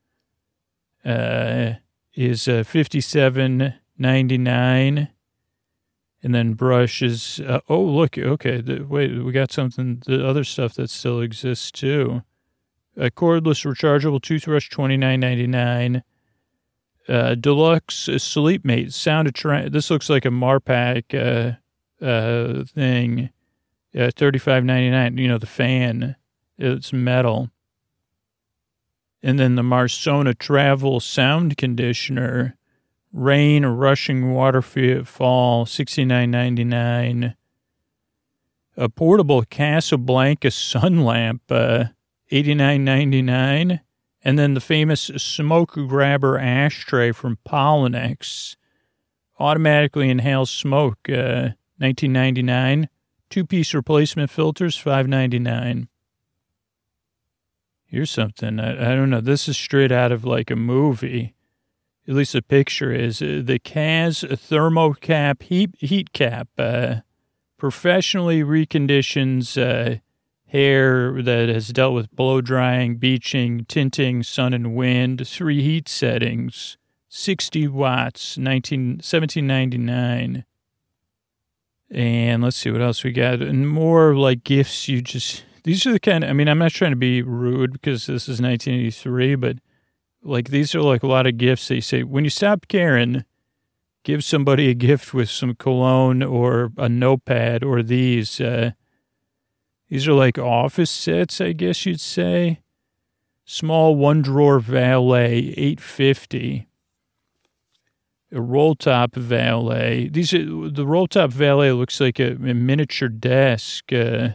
uh, is uh, fifty-seven ninety-nine, and then brushes. Uh, oh, look, okay, the, wait, we got something. The other stuff that still exists too. A cordless rechargeable toothbrush, twenty-nine ninety-nine. Uh, deluxe Sleep Mate sound attract. This looks like a Marpac uh, uh, thing. Uh, thirty-five ninety-nine. You know, the fan. It's metal. And then the Marsona Travel Sound Conditioner, rain or rushing waterfall, sixty-nine ninety-nine. A portable Casablanca sun lamp, uh, eighty-nine ninety-nine. And then the famous smoke grabber ashtray from Pollenex, automatically inhales smoke, uh, nineteen ninety-nine. Two-piece replacement filters, five ninety-nine. Here's something, I, I don't know, this is straight out of like a movie, at least the picture is. Uh, the Kaz Thermocap heat, heat Cap uh, professionally reconditions uh, hair that has dealt with blow drying, beaching, tinting, sun and wind, three heat settings, sixty watts, seventeen ninety-nine. And let's see what else we got. And more like gifts you just... These are the kind of, I mean, I'm not trying to be rude because this is nineteen eighty-three, but like these are like a lot of gifts that you say, when you stop caring, give somebody a gift with some cologne or a notepad or these. Uh, these are like office sets, I guess you'd say. Small one drawer valet, eight fifty. A roll top valet. These are, the roll top valet looks like a, a miniature desk. Uh,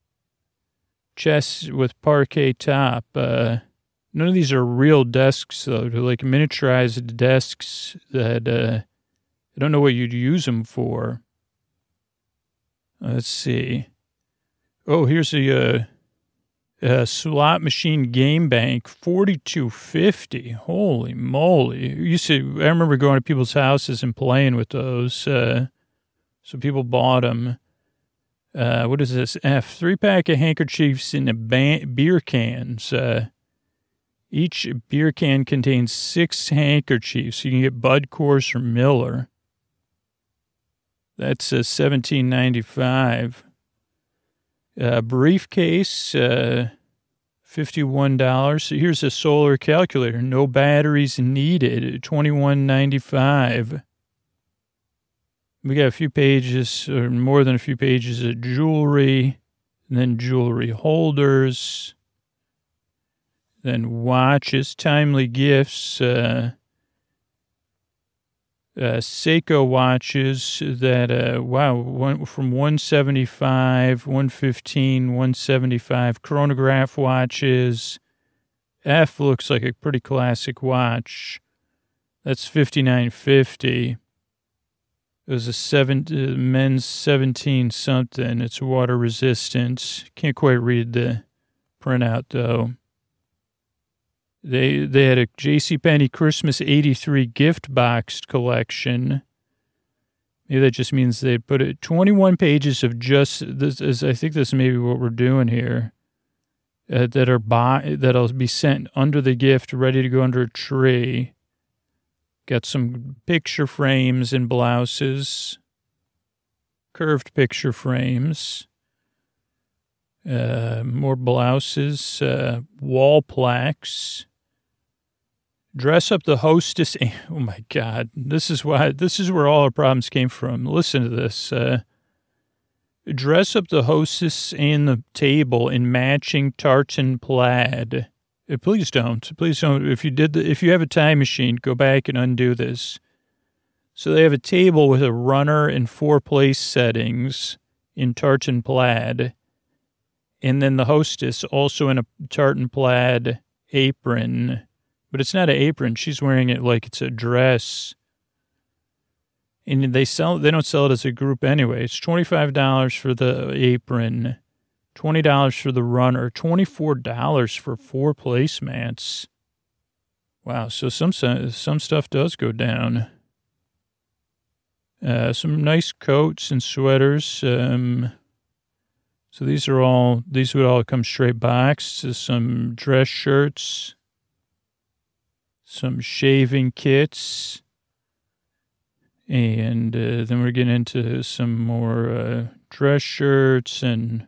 Chest with parquet top. Uh, none of these are real desks, though. They're like miniaturized desks that uh, I don't know what you'd use them for. Let's see. Oh, here's a, uh, a slot machine game bank, forty-two fifty. Holy moly! You used to, I remember going to people's houses and playing with those. Uh, so people bought them. Uh, what is this? F, three pack of handkerchiefs in a ba- beer cans. Uh, each beer can contains six handkerchiefs. You can get Bud, Coors, or Miller. That's uh, seventeen ninety-five. Uh, briefcase, uh, fifty-one dollars. So here's a solar calculator. No batteries needed. twenty-one ninety-five. We got a few pages, or more than a few pages of jewelry, and then jewelry holders, then watches, timely gifts, uh, uh, Seiko watches that, uh, wow, went from one seventy-five, one fifteen, one seventy-five, chronograph watches. F looks like a pretty classic watch. That's fifty-nine fifty. It was a seven, uh, men's seventeen something. It's water resistant. Can't quite read the printout though. They they had a JCPenney Christmas eighty-three gift box collection. Maybe that just means they put it twenty-one pages of just this. Is, I think this may be what we're doing here. Uh, that are buy that'll be sent under the gift, ready to go under a tree. Got some picture frames and blouses, curved picture frames, uh, more blouses, uh, wall plaques, Dress up the hostess. Oh my God. This is why, this is where all our problems came from. Listen to this. Uh, dress up the hostess and the table in matching tartan plaid. Uh, please don't. Please don't. If you did, the, if you have a time machine, go back and undo this. So they have a table with a runner and four place settings in tartan plaid. And then the hostess also in a tartan plaid apron. But it's not an apron. She's wearing it like it's a dress. And they sell. They don't sell it as a group anyway. It's twenty-five dollars for the apron, twenty dollars for the runner, twenty-four dollars for four placemats. Wow, so some some stuff does go down. Uh, some nice coats and sweaters. Um, so these are all, these would all come straight boxed. Some dress shirts. Some shaving kits, and uh, then we're getting into some more uh, dress shirts and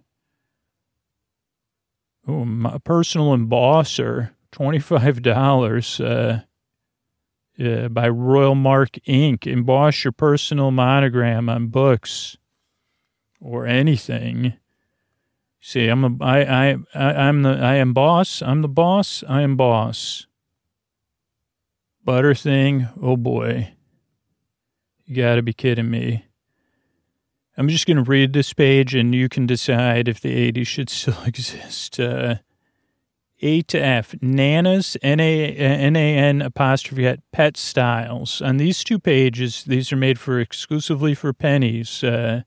oh, my personal embosser, twenty-five dollars uh, uh, by Royal Mark Incorporated. Emboss your personal monogram on books or anything. See, I'm a, I, I, I, I'm the, I am boss. I'm the boss. I am boss. Butter thing, oh boy. You gotta be kidding me. I'm just gonna read this page and you can decide if the eighties should still exist. Uh, A to F, Nana's, N A N A N apostrophe at Pet Styles. On these two pages, these are made for exclusively for pennies. Uh,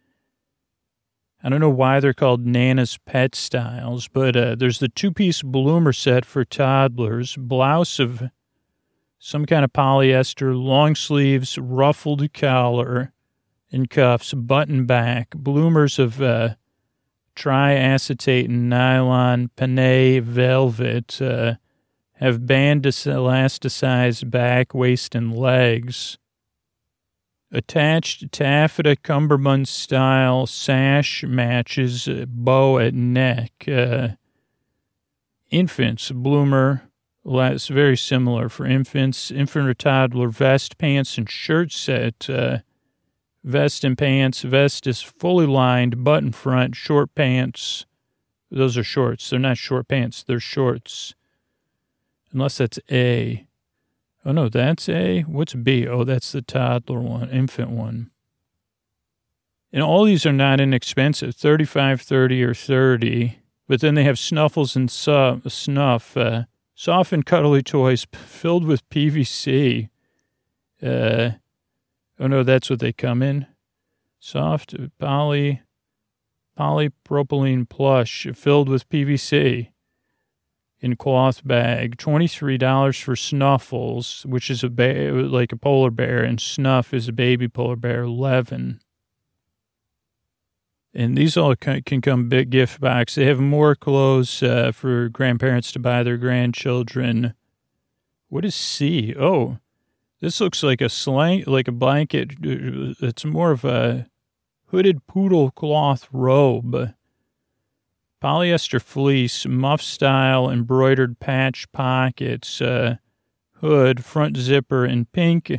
I don't know why they're called Nana's Pet Styles, but uh, there's the two-piece bloomer set for toddlers, blouse of some kind of polyester, long sleeves, ruffled collar and cuffs, button back, bloomers of uh, triacetate and nylon, panay velvet, uh, have band elasticized back, waist, and legs. Attached taffeta cummerbund style sash matches uh, bow at neck. Uh, infants, bloomer. Well, it's very similar for infants, infant or toddler, vest, pants, and shirt set. Uh, vest and pants. Vest is fully lined, button front, short pants. Those are shorts. They're not short pants. They're shorts. Unless that's A. Oh, no, that's A. What's B? Oh, that's the toddler one, infant one. And all these are not inexpensive, thirty-five, thirty, or thirty. But then they have snuffles and su- snuff, uh, soft and cuddly toys filled with P V C. Uh, oh, no, that's what they come in. Soft poly, polypropylene plush filled with P V C in cloth bag. twenty-three dollars for Snuffles, which is a ba- like a polar bear, and Snuff is a baby polar bear, eleven. And these all can come big gift box. They have more clothes uh, for grandparents to buy their grandchildren. What is C? Oh, this looks like a slang, like a blanket. It's more of a hooded poodle cloth robe. Polyester fleece, muff style, embroidered patch pockets, uh, hood, front zipper, and pink.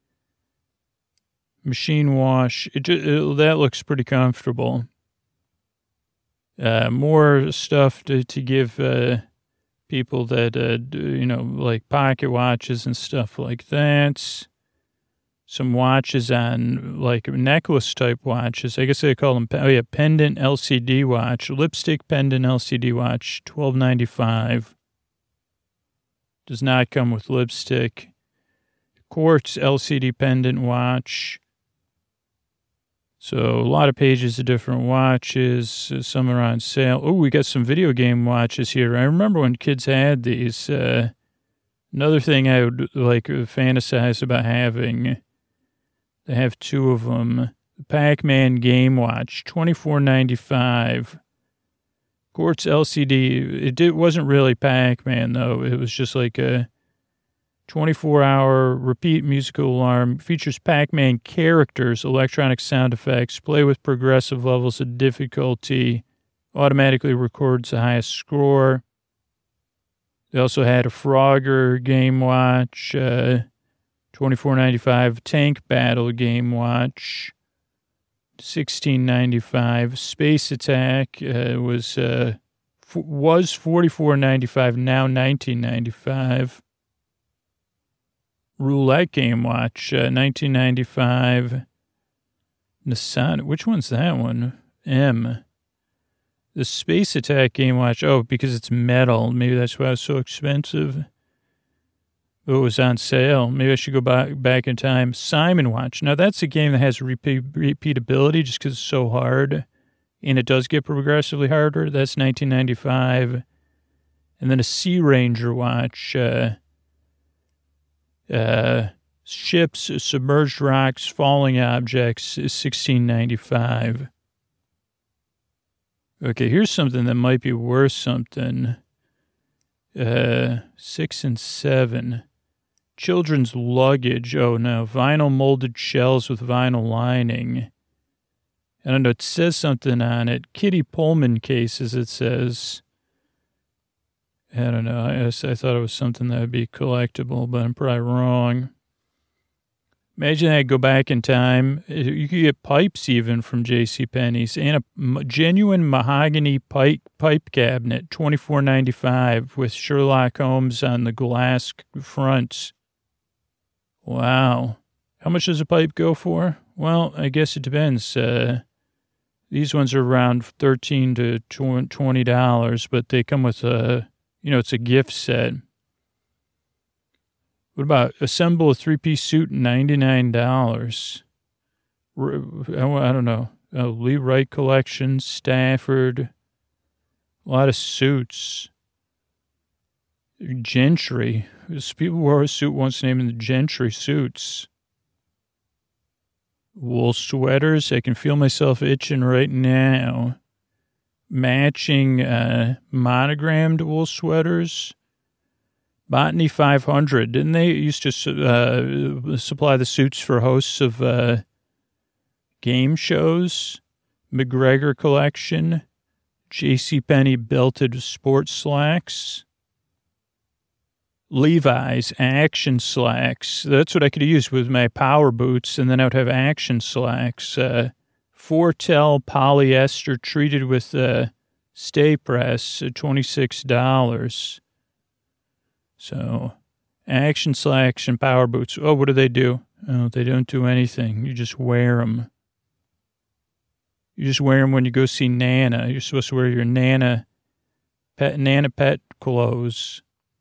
Machine wash. It just, it, that looks pretty comfortable. Uh, more stuff to, to give uh, people that, uh, do, you know, like pocket watches and stuff like that. Some watches on, like, necklace type watches. I guess they call them, oh yeah, pendant L C D watch. Lipstick pendant L C D watch, twelve ninety-five. Does not come with lipstick. Quartz L C D pendant watch. So a lot of pages of different watches. Some are on sale. Oh, we got some video game watches here. I remember when kids had these. Uh, another thing I would like fantasize about having. They have two of them. The Pac-Man Game Watch, twenty-four ninety-five. Quartz L C D. It did, wasn't really Pac-Man though. It was just like a twenty-four hour repeat musical alarm. Features Pac-Man characters, electronic sound effects, play with progressive levels of difficulty, automatically records the highest score. They also had a Frogger Game Watch, uh, twenty-four ninety-five. Tank Battle Game Watch, sixteen ninety-five. Space Attack uh, was uh, f- was forty-four ninety-five, now nineteen ninety-five. Roulette Game Watch, uh, nineteen ninety-five. Nissan, which one's that one? M. The Space Attack Game Watch, oh, because it's metal. Maybe that's why it's so expensive. Oh, it was on sale. Maybe I should go back, back in time. Simon Watch. Now, that's a game that has repeat, repeatability just because it's so hard. And it does get progressively harder. That's nineteen ninety-five. And then a Sea Ranger Watch. Uh, uh, ships, submerged rocks, falling objects, sixteen ninety-five. Okay, here's something that might be worth something. Uh, six and seven. Children's luggage. Oh, no. Vinyl molded shells with vinyl lining. I don't know. It says something on it. Kitty Pullman cases, it says. I don't know. I, I thought it was something that would be collectible, but I'm probably wrong. Imagine I go back in time. You could get pipes even from JCPenney's and a genuine mahogany pipe pipe cabinet, twenty-four ninety-five, with Sherlock Holmes on the glass front. Wow. How much does a pipe go for? Well, I guess it depends. Uh, these ones are around thirteen to twenty dollars, but they come with a, you know, it's a gift set. What about assemble a three-piece suit, ninety-nine dollars? I don't know. Uh, Lee Wright collection, Stafford, a lot of suits. Gentry. People wore a suit once named the Gentry suits. Wool sweaters. I can feel myself itching right now. Matching uh, monogrammed wool sweaters. Botany five hundred. Didn't they used to uh, supply the suits for hosts of uh, game shows? McGregor collection. JCPenney belted sports slacks. Levi's action slacks. That's what I could use with my power boots, and then I would have action slacks. Uh, Fortel polyester treated with uh, stay press, twenty-six dollars. So, action slacks and power boots. Oh, what do they do? Oh, they don't do anything. You just wear them. You just wear them when you go see Nana. You're supposed to wear your Nana pet, Nana pet clothes.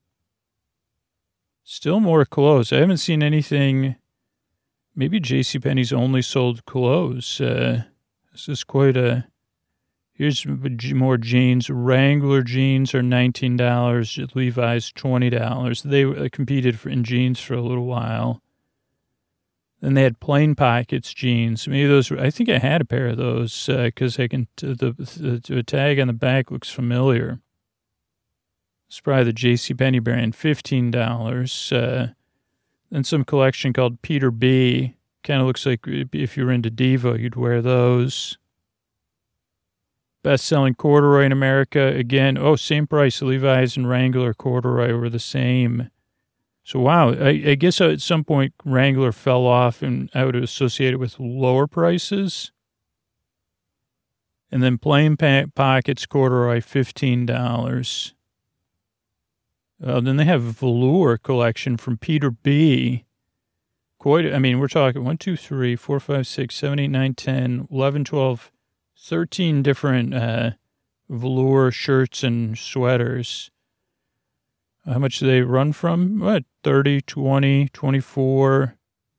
Still more clothes. I haven't seen anything. Maybe JCPenney's only sold clothes. Uh, this is quite a... Here's more jeans. Wrangler jeans are nineteen dollars. Levi's twenty dollars. They competed for, in jeans for a little while. Then they had plain pockets jeans. Maybe those were, I think I had a pair of those because uh, I can, the, the, the tag on the back looks familiar. It's probably the JCPenney brand, fifteen dollars. Uh, then some collection called Peter B. Kind of looks like if you were into Devo, you'd wear those. Best-selling corduroy in America. Again, oh, same price. Levi's and Wrangler corduroy were the same. So, wow, I, I guess at some point Wrangler fell off and I would associate it with lower prices. And then plain pa- pockets corduroy, fifteen dollars. Uh, then they have velour collection from Peter B. Quite, I mean, we're talking one, two, three, four, five, six, seven, eight, nine, ten, eleven, twelve, thirteen different uh, velour shirts and sweaters. How much do they run from? What, thirty, twenty, twenty-four?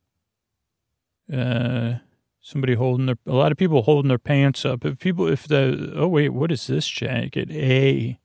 Uh, somebody holding their, a lot of people holding their pants up. If people, if the, oh wait, what is this jacket? A.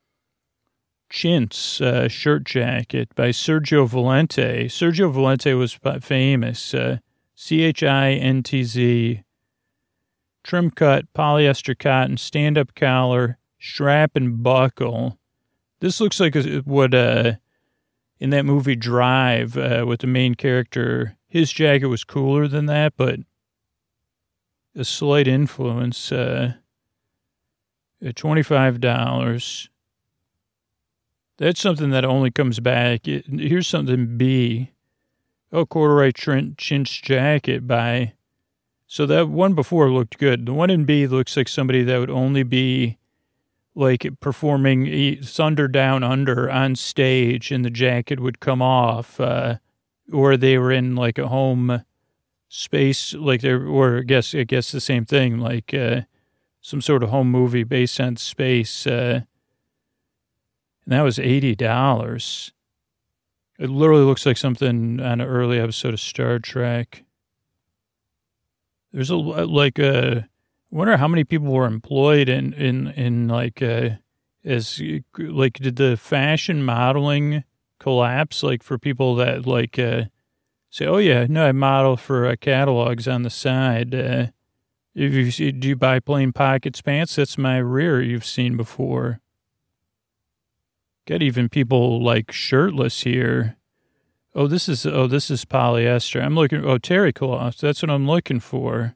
Chintz uh, shirt jacket by Sergio Valente. Sergio Valente was famous. Uh, C H I N T Z. Trim cut, polyester cotton, stand-up collar, strap and buckle. This looks like what uh, in that movie Drive uh, with the main character. His jacket was cooler than that, but a slight influence. Uh, twenty-five dollars. That's something that only comes back. It, here's something B. Oh, corduroy cinch jacket by. So that one before looked good. The one in B looks like somebody that would only be like performing Thunder Down Under on stage and the jacket would come off. Uh, or they were in like a home space, like they're, or I guess, I guess the same thing, like uh, some sort of home movie based on space. Uh, and that was eighty dollars. It literally looks like something on an early episode of Star Trek. There's a, like a, I wonder how many people were employed in, in, in like, uh, as, like, did the fashion modeling collapse, like, for people that, like, uh, say, oh, yeah, no, I model for uh, catalogs on the side. Uh, if you see, do you buy plain pockets pants? That's my rear you've seen before. Got even people, like, shirtless here. Oh, this is, oh, this is polyester. I'm looking, oh, terry cloth. That's what I'm looking for.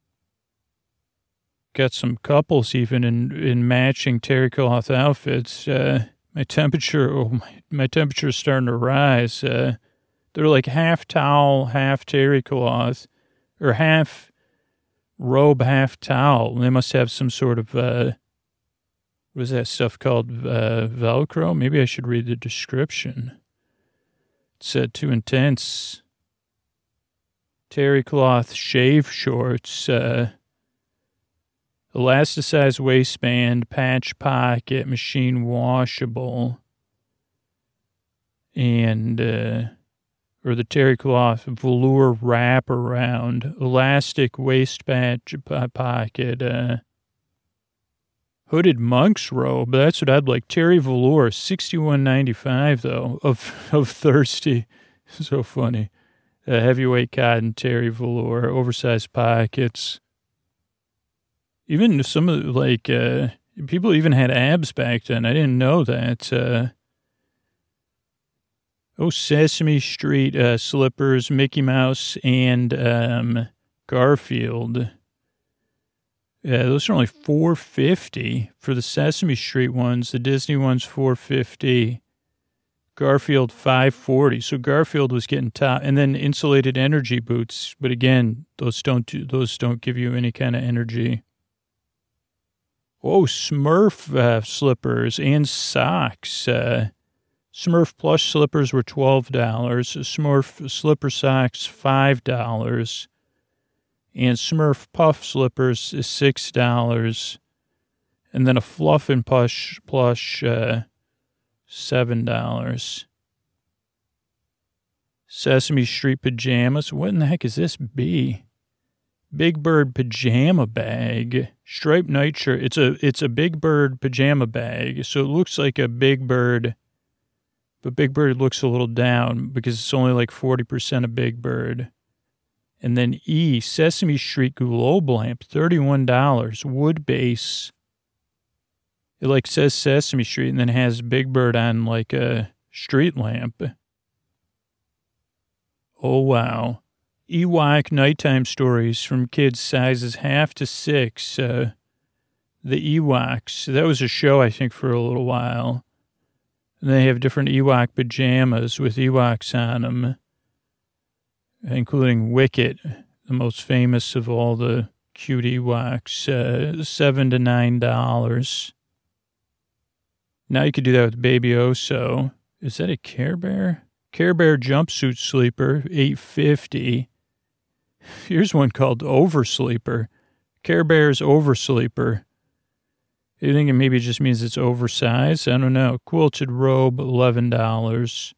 Got some couples even in, in matching terry cloth outfits. Uh, my temperature, oh, my, my temperature is starting to rise. Uh, they're like half towel, half terry cloth, or half robe, half towel. They must have some sort of, uh, what is that stuff called? Uh, Velcro? Maybe I should read the description. It's uh, too intense. Terry cloth shave shorts, uh, elasticized waistband, patch pocket, machine washable, and, uh, or the terry cloth velour wraparound, elastic waist patch pocket, uh, hooded monk's robe. That's what I'd like. Terry velour, sixty-one ninety-five though, of, of thirsty. So funny. Uh, heavyweight cotton, terry velour, oversized pockets. Even some of the, like, uh, people even had abs back then. I didn't know that. Uh, oh, Sesame Street uh, slippers, Mickey Mouse, and um, Garfield. Yeah, those are only four hundred fifty dollars for the Sesame Street ones. The Disney ones, four hundred fifty dollars. Garfield, five hundred forty dollars. So Garfield was getting top. And then insulated energy boots. But again, those don't do, those don't give you any kind of energy. Oh, Smurf uh, slippers and socks. Uh, Smurf plush slippers were twelve dollars. Smurf slipper socks, five dollars. And Smurf puff slippers is six dollars. And then a fluff and plush, plush uh, seven dollars. Sesame Street pajamas. What in the heck is this B? Big Bird pajama bag. Striped nightshirt. It's a, it's a Big Bird pajama bag. So it looks like a Big Bird, but Big Bird looks a little down because it's only like forty percent of Big Bird. And then E, Sesame Street globe lamp, thirty-one dollars, wood base. It like says Sesame Street and then has Big Bird on like a street lamp. Oh, wow. Ewok nighttime stories from kids sizes half to six. Uh, the Ewoks. That was a show, I think, for a little while. And they have different Ewok pajamas with Ewoks on them, including Wicket, the most famous of all the cute Ewoks, uh, seven to nine dollars. Now you could do that with Baby Oso. Is that a Care Bear? Care Bear jumpsuit sleeper, eight fifty. Here's one called Oversleeper. Care Bear's Oversleeper. You think it maybe just means it's oversized? I don't know. Quilted robe, eleven dollars.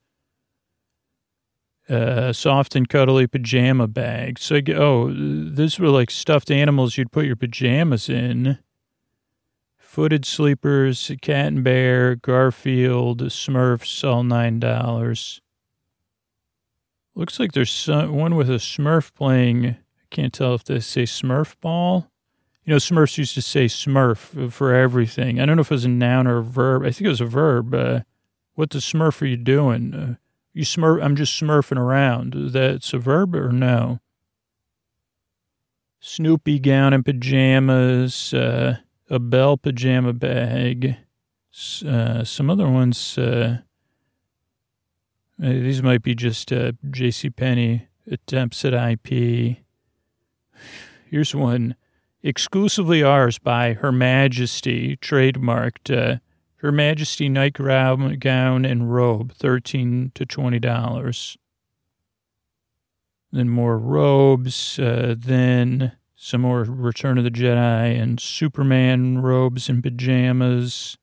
Uh, soft and cuddly pajama bag. So, oh, these were like stuffed animals you'd put your pajamas in. Footed sleepers, Cat and Bear, Garfield, Smurfs, all nine dollars. Looks like there's some, one with a Smurf playing. I can't tell if they say Smurf ball. You know, Smurfs used to say Smurf for everything. I don't know if it was a noun or a verb. I think it was a verb. Uh, what the Smurf are you doing? Uh, you smurf? I'm just smurfing around. Is that a verb or no? Snoopy gown and pajamas. Uh, a Belle pajama bag. Uh, some other ones, uh, these might be just uh, JCPenney attempts at I P. Here's one. Exclusively ours by Her Majesty, trademarked. Uh, Her Majesty nightgown gown and robe, thirteen to twenty dollars. Then more robes. Uh, then some more Return of the Jedi and Superman robes and pajamas.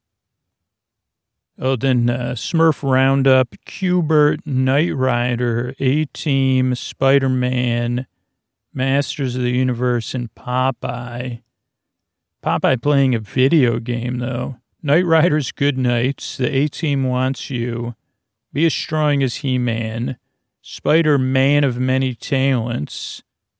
Oh, then uh, Smurf Roundup, Q*bert, Knight Rider, A-Team, Spider-Man, Masters of the Universe, and Popeye. Popeye playing a video game, though. Knight Rider's Good Nights, The A-Team Wants You, Be as Strong as He-Man, Spider-Man of Many Talents,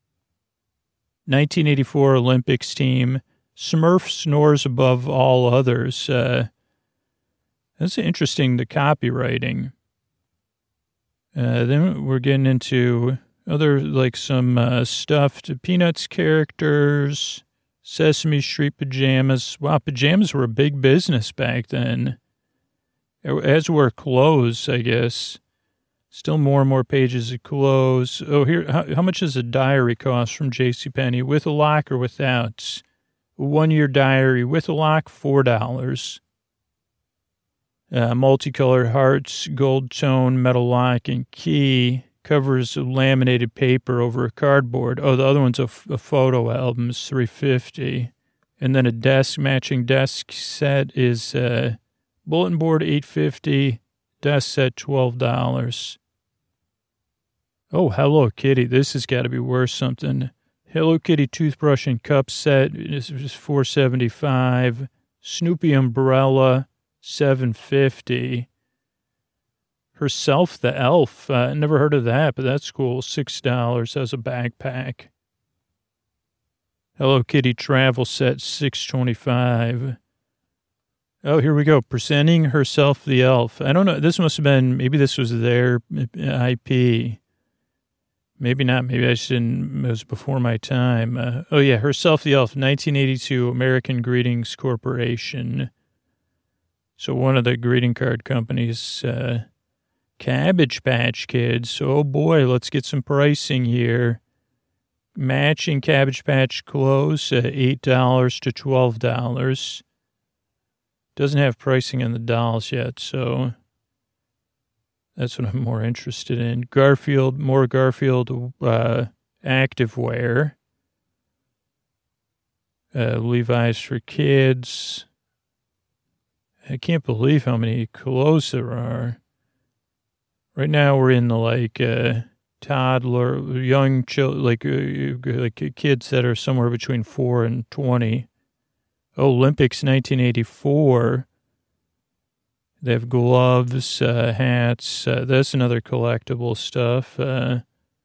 nineteen eighty-four Olympics Team, Smurf Snores Above All Others. Uh, that's interesting, the copywriting. Uh, then we're getting into other, like some uh, stuffed Peanuts characters, Sesame Street pajamas. Wow, pajamas were a big business back then. As were clothes, I guess. Still more and more pages of clothes. Oh, here, how, how much does a diary cost from JCPenney? With a lock or without? A one-year diary with a lock, four dollars. Uh, multicolored hearts, gold tone, metal lock, and key. Covers of laminated paper over a cardboard. Oh, the other one's a, a photo album, is three fifty. And then a desk, matching desk set is uh, bulletin board, eight fifty. Desk set, twelve dollars. Oh, Hello Kitty. This has got to be worth something. Hello Kitty toothbrush and cup set is four seventy-five. Snoopy umbrella, seven fifty. Herself the Elf. Uh, never heard of that, but that's cool. six dollars as a backpack. Hello Kitty travel set, six twenty-five. Oh, here we go. Presenting Herself the Elf. I don't know. This must have been, maybe this was their I P. Maybe not. Maybe I just didn't, it was before my time. Uh, oh, yeah. Herself the Elf, nineteen eighty-two, American Greetings Corporation. So one of the greeting card companies, uh, Cabbage Patch Kids. Oh, boy, let's get some pricing here. Matching Cabbage Patch clothes, uh, eight dollars to twelve dollars. Doesn't have pricing on the dolls yet, so that's what I'm more interested in. Garfield, more Garfield uh, activewear. Uh, Levi's for kids. I can't believe how many clothes there are. Right now we're in the, like, uh, toddler, young children, like, uh, like kids that are somewhere between four and twenty. Olympics nineteen eighty-four. They have gloves, uh, hats. Uh, that's another collectible stuff. Uh,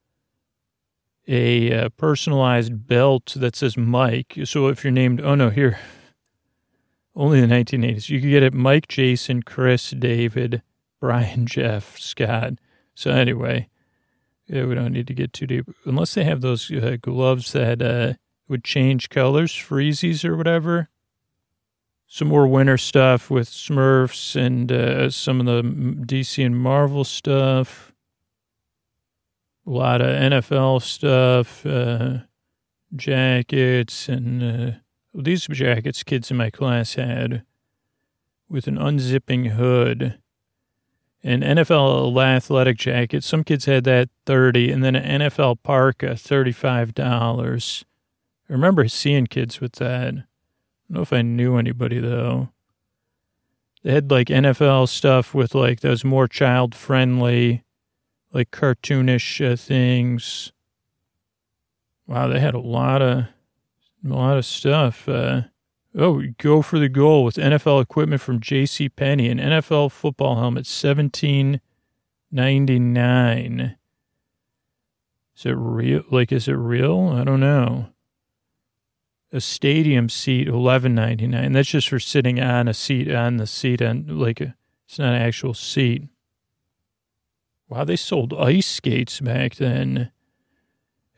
a uh, personalized belt that says Mike. So if you're named, oh no, here, only the nineteen eighties. You could get it Mike, Jason, Chris, David, Brian, Jeff, Scott. So anyway, yeah, we don't need to get too deep. Unless they have those uh, gloves that uh, would change colors, freezies or whatever. Some more winter stuff with Smurfs and uh, some of the D C and Marvel stuff. A lot of N F L stuff, uh, jackets, and uh, these jackets kids in my class had with an unzipping hood. An N F L athletic jacket, some kids had that thirty dollars, and then an N F L parka, thirty-five dollars. I remember seeing kids with that. I don't know if I knew anybody, though. They had, like, N F L stuff with, like, those more child-friendly, like, cartoonish uh, things. Wow, they had a lot of, a lot of stuff. Uh, oh, go for the goal with N F L equipment from JCPenney. An N F L football helmet, seventeen ninety-nine. Is it real? Like, is it real? I don't know. A stadium seat, eleven ninety-nine. That's just for sitting on a seat, on the seat, on like a, it's not an actual seat. Wow, they sold ice skates back then.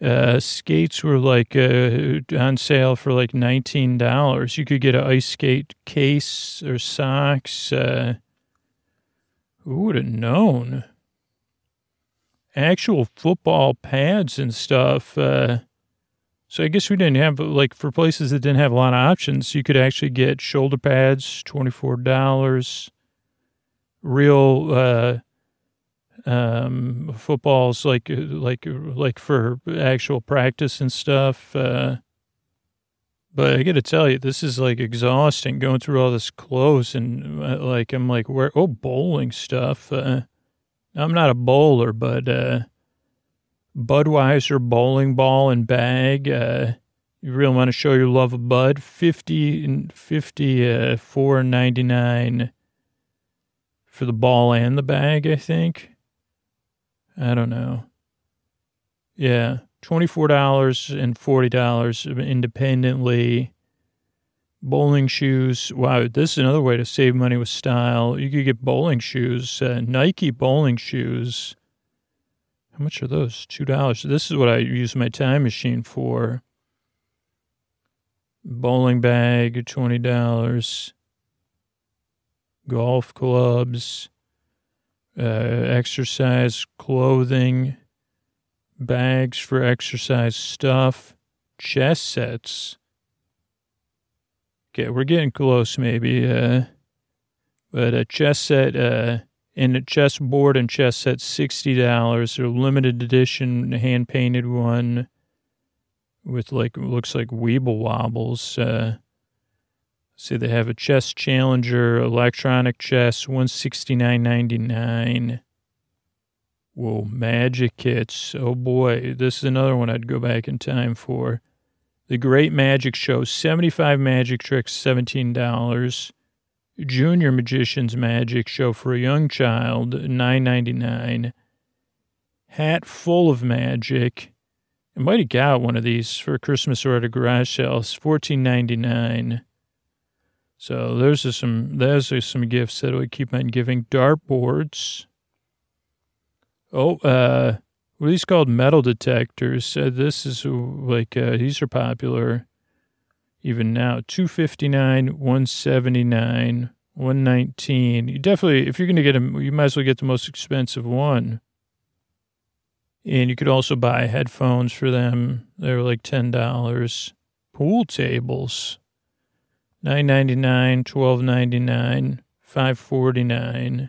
Uh, skates were like uh, on sale for like nineteen dollars. You could get an ice skate case or socks. Uh, who would have known? Actual football pads and stuff. Uh, so I guess we didn't have, like, for places that didn't have a lot of options, you could actually get shoulder pads, twenty-four dollars. Real uh, um, footballs, like like like for actual practice and stuff. Uh, but I got to tell you, this is like exhausting going through all this clothes and uh, like I'm like, where? Oh, bowling stuff. Uh, I'm not a bowler, but uh, Budweiser bowling ball and bag. Uh, you really want to show your love of Bud? Fifty and fifty, uh, four ninety nine for the ball and the bag. I think. I don't know. Yeah, twenty four dollars and forty dollars independently. Bowling shoes. Wow, this is another way to save money with style. You could get bowling shoes, uh, Nike bowling shoes. How much are those? two dollars. This is what I use my time machine for. Bowling bag, twenty dollars. Golf clubs, uh, exercise clothing, bags for exercise stuff, chess sets. Okay, we're getting close maybe. Uh, but a chess set, uh, and a chess board and chess set, sixty dollars. A limited edition hand-painted one with, like, looks like Weeble Wobbles. Uh, see, they have a chess challenger, electronic chess, one sixty-nine ninety-nine. Whoa, magic kits. Oh, boy. This is another one I'd go back in time for. The Great Magic Show, seventy-five magic tricks, seventeen dollars. Junior Magician's Magic Show for a young child, nine ninety-nine. Hat full of magic. I might have got one of these for Christmas or at a garage sale, fourteen ninety-nine. So there's a some there's a some gifts that we keep on giving. Dartboards. Oh, uh, what are these called? Metal detectors. Uh, this is like uh, these are popular even now. Two fifty nine, one seventy nine, one nineteen. You definitely, if you're going to get them, you might as well get the most expensive one. And you could also buy headphones for them. They're like ten dollars. Pool tables. nine ninety-nine, twelve ninety-nine, five forty-nine.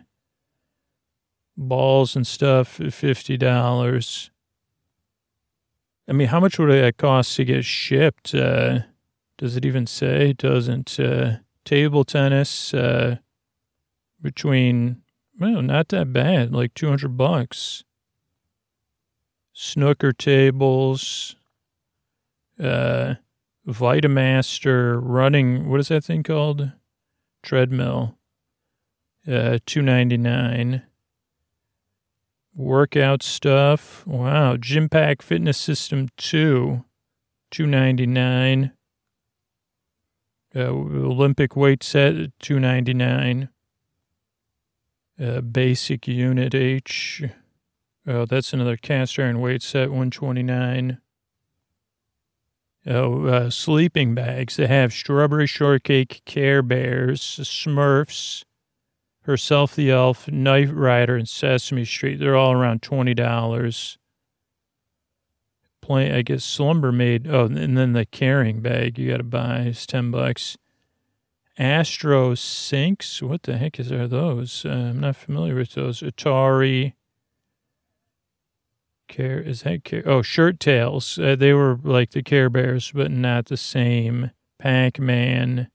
Balls and stuff, fifty dollars. I mean, how much would that cost to get shipped? Uh, does it even say? It doesn't. Uh, table tennis, uh, between, well, not that bad, like two hundred bucks. Snooker tables, uh, Vitamaster running, what is that thing called? Treadmill, uh, two ninety-nine. Workout stuff. Wow. Gym Pack Fitness System two, two ninety-nine. Uh, Olympic weight set, two ninety-nine. Uh, basic unit H. Oh, that's another cast iron weight set, one twenty-nine. Oh, uh, sleeping bags. They have Strawberry Shortcake, Care Bears, Smurfs, Herself the Elf, Knight Rider, and Sesame Street. They're all around twenty dollars. Play, I guess, Slumber Maid. Oh, and then the carrying bag you got to buy is ten bucks. Astro Sinks. What the heck is are those? Uh, I'm not familiar with those. Atari. Care is that Care? Oh, Shirt Tails. Uh, they were like the Care Bears, but not the same. Pac-Man.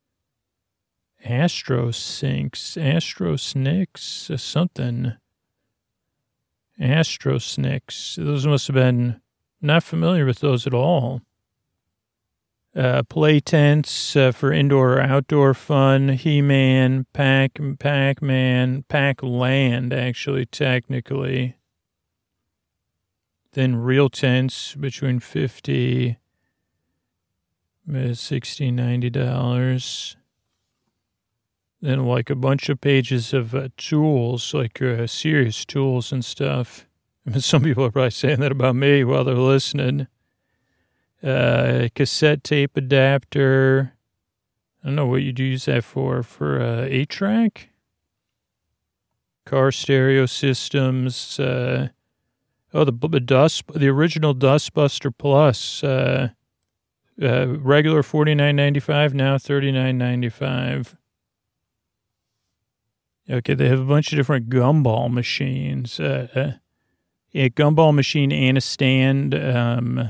Astro Sinks, Astro Snicks, uh, something. Astro Snicks. Those must have been, not familiar with those at all. Uh, play tents uh, for indoor or outdoor fun. He-Man, Pac, Pac-Man, Pac-Land, actually, technically. Then real tents between fifty dollars, sixty dollars, ninety dollars. Then, like, a bunch of pages of uh, tools, like uh, serious tools and stuff. Some people are probably saying that about me while they're listening. Uh, cassette tape adapter. I don't know what you'd use that for. For uh, eight track? Car stereo systems. Uh, oh, the, the dust, the original Dustbuster Plus. Uh, uh, regular forty-nine ninety-five, now thirty-nine ninety-five. Okay, they have a bunch of different gumball machines. Uh, a gumball machine and a stand. Um,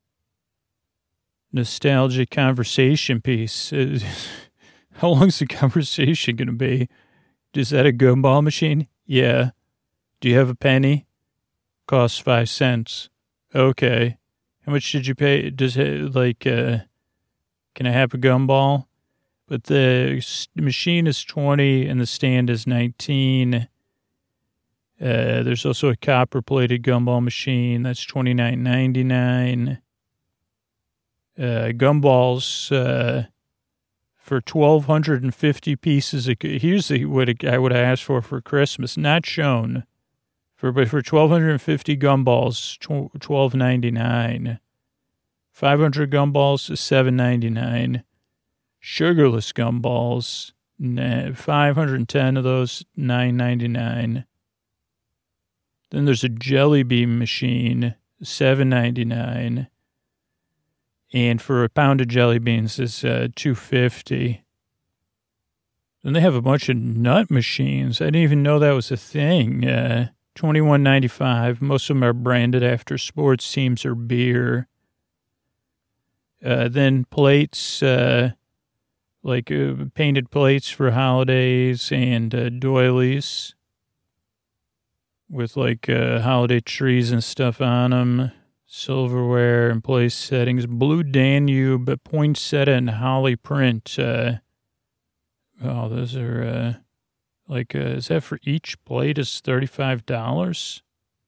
nostalgic conversation piece. Uh, how long is the conversation going to be? Is that a gumball machine? Yeah. Do you have a penny? Costs five cents. Okay. How much did you pay? Does it, like, uh, can I have a gumball? But the machine is twenty and the stand is nineteen. Uh, there's also a copper-plated gumball machine. That's twenty-nine ninety-nine. Uh, gumballs, uh, for twelve fifty pieces. Of, here's the, what I would have asked for for Christmas. Not shown. For, but for twelve fifty gumballs, twelve ninety-nine. five hundred gumballs, seven ninety-nine. Sugarless gumballs, five hundred ten of those, nine ninety-nine. Then there's a Jelly Bean machine, seven ninety-nine. And for a pound of jelly beans, it's uh, two fifty. Then they have a bunch of nut machines. I didn't even know that was a thing. Uh, twenty-one ninety-five. Most of them are branded after sports teams or beer. Uh, then plates, uh, like uh, painted plates for holidays and uh, doilies with like uh, holiday trees and stuff on them. Silverware and place settings. Blue Danube, poinsettia, and holly print. Uh, oh, those are uh, like, uh, is that for each plate is thirty-five dollars?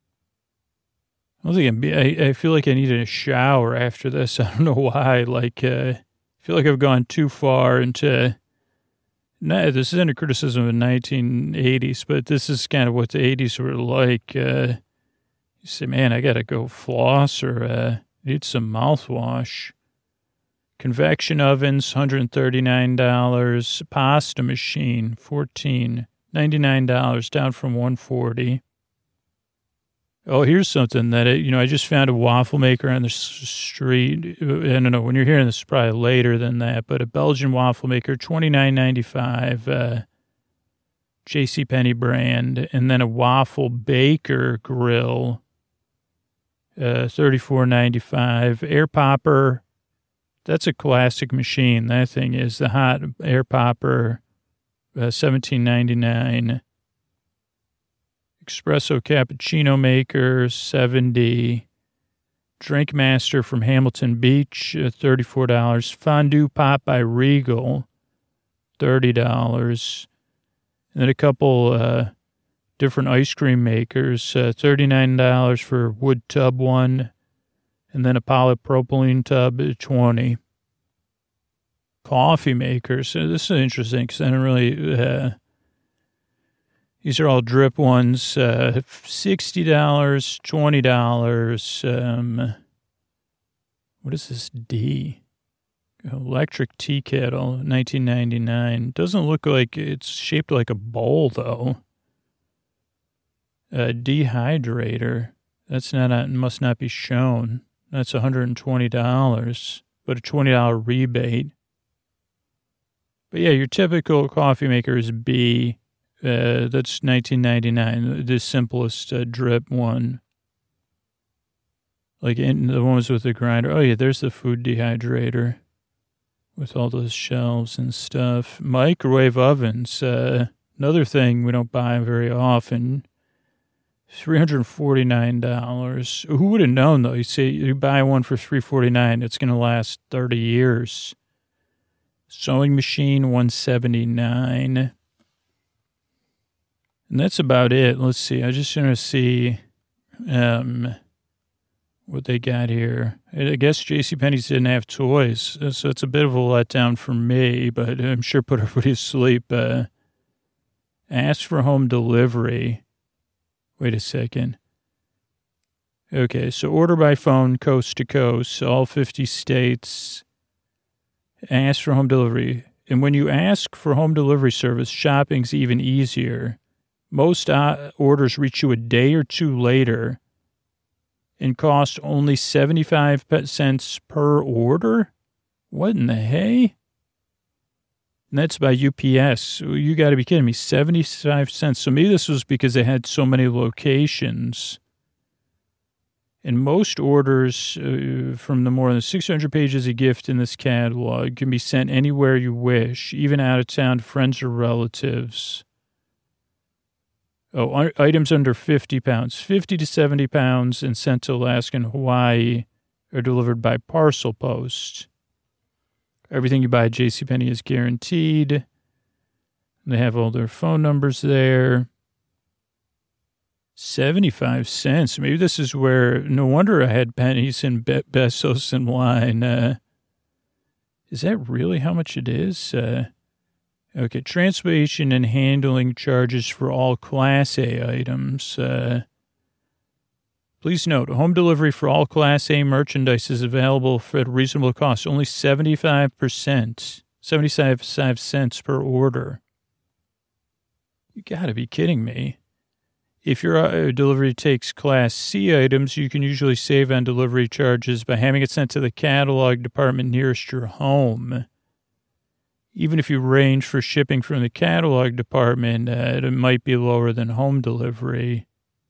I don't think I'm be, I, I feel like I need a shower after this. I don't know why. Like, uh, I feel like I've gone too far into, no, this isn't a criticism of the nineteen eighties, but this is kind of what the eighties were like. Uh, you say, man, I got to go floss or uh, need some mouthwash. Convection ovens, one hundred thirty-nine dollars. Pasta machine, fourteen ninety-nine dollars, down from one hundred forty dollars. Oh, here's something that, it, you know, I just found a waffle maker on the street. I don't know, when you're hearing this, probably later than that, but a Belgian waffle maker, twenty-nine ninety-five, uh, JCPenney brand, and then a waffle baker grill, uh, thirty-four ninety-five. Air popper, that's a classic machine. That thing is the hot air popper, uh, seventeen ninety-nine. Espresso cappuccino maker, seventy. Drink Master from Hamilton Beach, uh, thirty-four dollars. Fondue pot by Regal, thirty dollars. And then a couple uh, different ice cream makers, uh, thirty-nine dollars for wood tub one. And then a polypropylene tub, twenty dollars. Coffee makers. So this is interesting because I don't really... Uh, These are all drip ones, uh, sixty dollars, twenty dollars. Um, what is this D? Electric tea kettle, nineteen ninety-nine. Doesn't look like it's shaped like a bowl, though. A dehydrator. That's not, must not be shown. That's one hundred twenty dollars, but a twenty dollars rebate. But yeah, your typical coffee maker is B. Uh, that's nineteen ninety-nine, the simplest uh, drip one. Like in the ones with the grinder. Oh, yeah, there's the food dehydrator with all those shelves and stuff. Microwave ovens, uh, another thing we don't buy very often. three hundred forty-nine dollars. Who would have known, though? You say you buy one for three hundred forty-nine dollars, it's going to last thirty years. Sewing machine, one hundred seventy-nine dollars. And that's about it. Let's see. I just want to see um, what they got here. I guess JCPenney's didn't have toys, so it's a bit of a letdown for me, but I'm sure put everybody to sleep. Uh, ask for home delivery. Wait a second. Okay, so order by phone, coast to coast, all fifty states. Ask for home delivery. And when you ask for home delivery service, shopping's even easier. Most uh, orders reach you a day or two later and cost only seventy-five cents per order? What in the hey? And that's by U P S. You got to be kidding me. seventy-five cents. So maybe this was because they had so many locations. And most orders uh, from the more than six hundred pages of gift in this catalog can be sent anywhere you wish, even out of town to friends or relatives. Oh, items under fifty pounds, fifty to seventy pounds and sent to Alaska and Hawaii are delivered by parcel post. Everything you buy at JCPenney is guaranteed. They have all their phone numbers there. seventy-five cents. Maybe this is where, no wonder I had pennies and Be- Bezos and wine. Uh, is that really how much it is? Uh, okay, transportation and handling charges for all Class A items. Uh, please note, home delivery for all Class A merchandise is available for a reasonable cost, only seventy-five percent, seventy-five cents per order. You got to be kidding me. If your uh, delivery takes Class C items, you can usually save on delivery charges by having it sent to the catalog department nearest your home. Even if you arrange for shipping from the catalog department, uh, it might be lower than home delivery.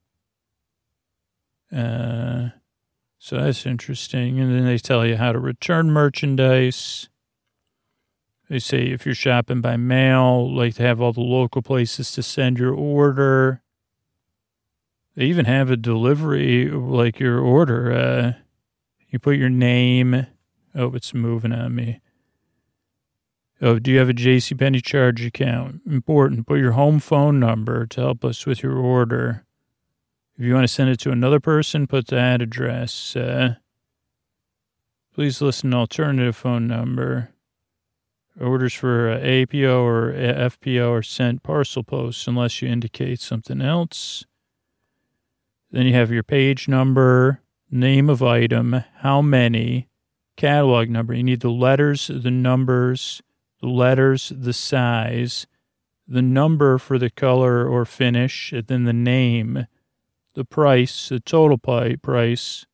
Uh, so that's interesting. And then they tell you how to return merchandise. They say if you're shopping by mail, like to have all the local places to send your order. They even have a delivery, like your order. Uh, you put your name. Oh, it's moving on me. Oh, do you have a JCPenney charge account? Important. Put your home phone number to help us with your order. If you want to send it to another person, put that address. Uh, please list an alternative phone number. Orders for uh, A P O or F P O are sent parcel post unless you indicate something else. Then you have your page number, name of item, how many, catalog number. You need the letters, the numbers, the letters, the size, the number for the color or finish, and then the name, the price, the total price,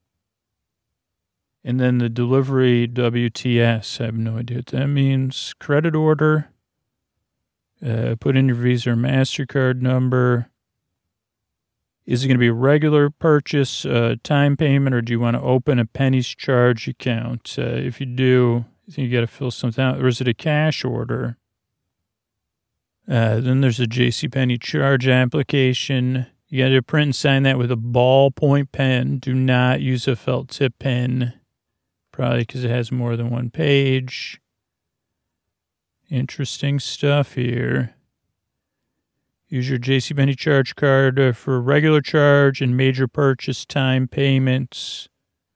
and then the delivery W T S. I have no idea what that means. Credit order. Uh, put in your Visa or MasterCard number. Is it going to be a regular purchase, uh, time payment, or do you want to open a pennies charge account? Uh, if you do, I think you got to fill something out. Or is it a cash order? Uh, then there's a JCPenney charge application. You got to print and sign that with a ballpoint pen. Do not use a felt tip pen, probably because it has more than one page. Interesting stuff here. Use your JCPenney charge card uh, for regular charge and major purchase time payments.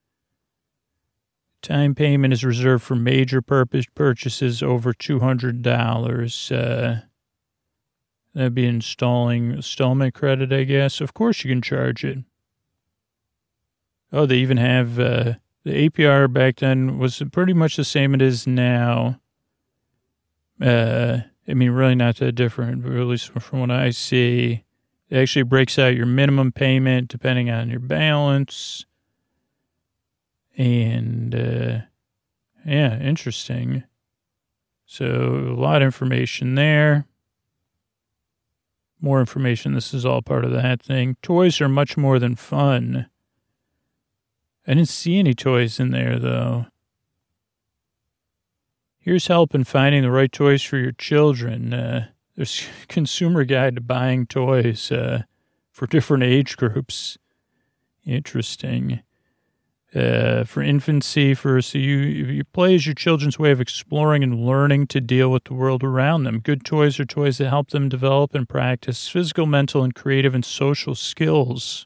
Time payment is reserved for major purpose purchases over two hundred dollars. Uh, that'd be installing installment credit, I guess. Of course you can charge it. Oh, they even have uh, the A P R back then was pretty much the same it is now. Uh, I mean, really not that different, but at least from what I see. It actually breaks out your minimum payment depending on your balance. And, uh, yeah, interesting. So a lot of information there. More information. This is all part of that thing. Toys are much more than fun. I didn't see any toys in there, though. Here's help in finding the right toys for your children. Uh, there's a consumer guide to buying toys uh, for different age groups. Interesting. Uh, for infancy, for so you, you play as your children's way of exploring and learning to deal with the world around them. Good toys are toys that help them develop and practice physical, mental, and creative and social skills.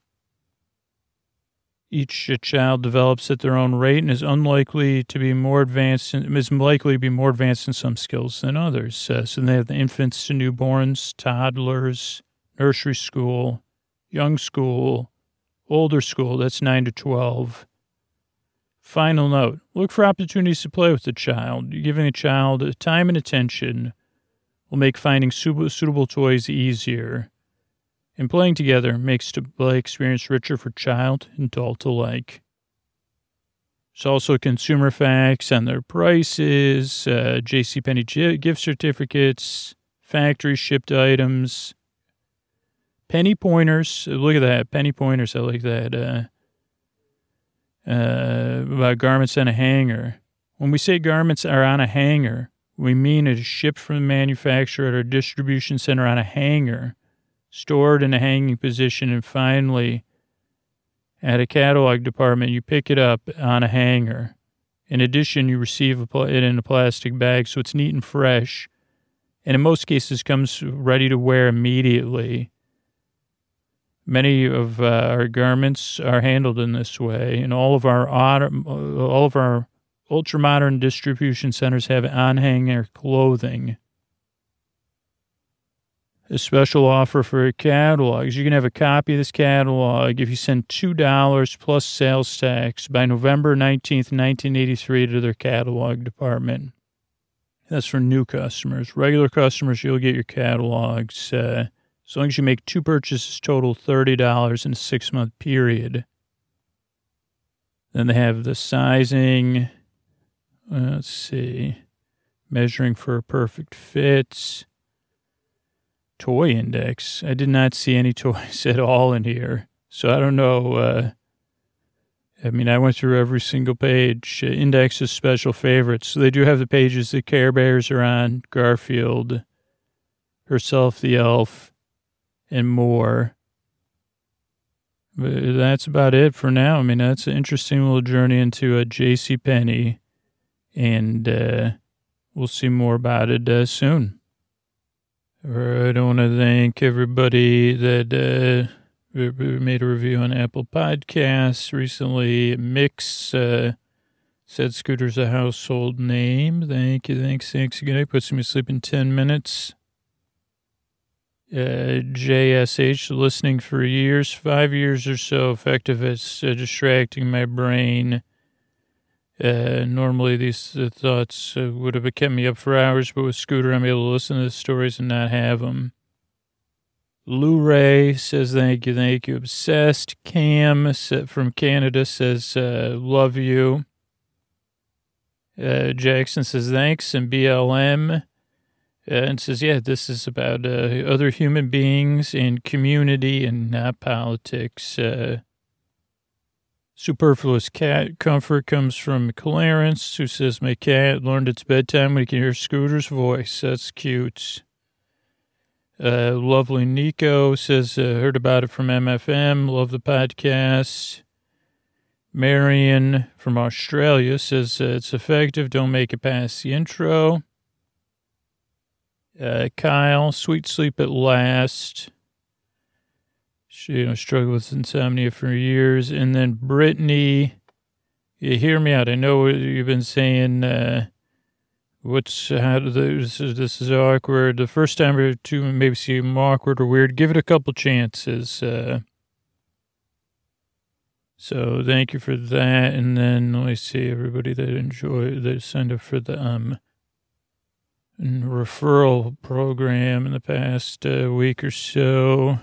Each child develops at their own rate and is unlikely to be more advanced, in, is likely to be more advanced in some skills than others. Uh, so they have the infants to newborns, toddlers, nursery school, young school, Older school, that's nine to twelve. Final note, look for opportunities to play with the child. Giving a child time and attention will make finding suitable toys easier. And playing together makes the play experience richer for child and adult alike. There's also consumer facts on their prices, uh, JCPenney gift certificates, factory shipped items, penny pointers. Look at that, penny pointers. I like that. Uh, uh, about garments on a hanger. When we say garments are on a hanger, we mean it is shipped from the manufacturer at our distribution center on a hanger, stored in a hanging position, and finally, at a catalog department, you pick it up on a hanger. In addition, you receive it in a plastic bag, so it's neat and fresh, and in most cases comes ready to wear immediately. Many of uh, our garments are handled in this way, and all of our all of our ultra-modern distribution centers have on-hanger clothing. A special offer for catalogs. You can have a copy of this catalog if you send two dollars plus sales tax by November nineteenth, nineteen eighty-three to their catalog department. That's for new customers. Regular customers, you'll get your catalogs uh, as long as you make two purchases total thirty dollars in a six-month period. Then they have the sizing. Uh, let's see. Measuring for a perfect fit. Toy index. I did not see any toys at all in here. So I don't know. Uh, I mean, I went through every single page. Uh, index is special favorites. So they do have the pages that Care Bears are on, Garfield, Herself the Elf, and more. But that's about it for now. I mean, that's an interesting little journey into a JCPenney, and uh, we'll see more about it uh, soon. I want to thank everybody that uh, made a review on Apple Podcasts recently. Mix uh, said Scooter's a household name. Thank you, thanks, thanks again. I puts me to sleep in ten minutes. Uh, J S H, listening for years, five years or so, effective at uh, distracting my brain. Uh, normally these uh, thoughts uh, would have kept me up for hours, but with Scooter, I'm able to listen to the stories and not have them. Lou Ray says, thank you, thank you. Obsessed. Cam from Canada says, uh, love you. Uh, Jackson says, thanks. And B L M uh, and says, yeah, this is about uh, other human beings and community and not politics. Uh, Superfluous cat comfort comes from Clarence, who says, my cat learned its bedtime when he can hear Scooter's voice. That's cute. Uh, lovely Nico says, uh, heard about it from M F M. Love the podcast. Marion from Australia says, uh, it's effective. Don't make it past the intro. Uh, Kyle, sweet sleep at last. She, you know, struggled with insomnia for years. And then Brittany, you hear me out. I know you've been saying, uh, what's, how do this, this is awkward. The first time or two maybe seem awkward or weird. Give it a couple chances. Uh, so thank you for that. And then let me see everybody that enjoy, that signed up for the, um, referral program in the past uh, week or so.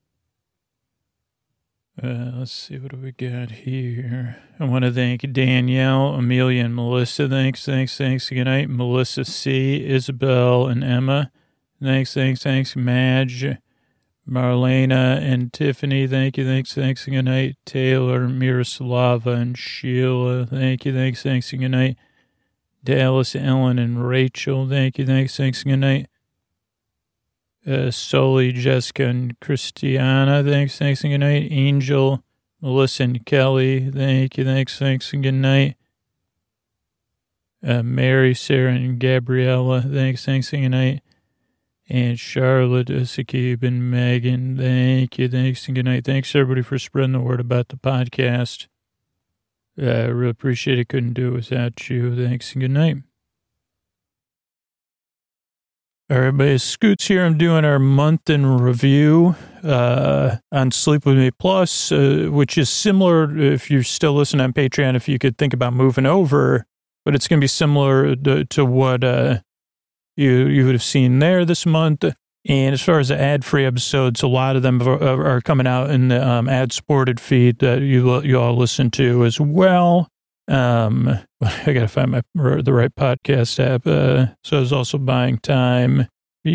Uh, let's see, what do we got here? I want to thank Danielle, Amelia, and Melissa. Thanks, thanks, thanks. Good night. Melissa C., Isabel, and Emma. Thanks, thanks, thanks. Madge, Marlena, and Tiffany. Thank you, thanks, thanks. Good night. Taylor, Miroslava, and Sheila. Thank you, thanks, thanks. Good night. Dallas, Ellen, and Rachel. Thank you, thanks, thanks. Good night. Uh, Soli, Jessica, and Christiana. Thanks, thanks, and good night. Angel, Melissa, and Kelly. Thank you, thanks, thanks, and good night. Uh, Mary, Sarah, and Gabriella. Thanks, thanks, and good night. And Charlotte, Sakib, and Megan. Thank you, thanks, and good night. Thanks, everybody, for spreading the word about the podcast. Uh, I really appreciate it. Couldn't do it without you. Thanks, and good night. Everybody, Scoots here. I'm doing our month in review uh, on Sleep With Me Plus, uh, which is similar, if you're still listening on Patreon, if you could think about moving over, but it's going to be similar to, to what uh, you you would have seen there this month. And as far as the ad-free episodes, a lot of them are, are coming out in the um, ad-supported feed that you you all listen to as well. Um, I gotta find my the right podcast app. Uh, so I was also buying time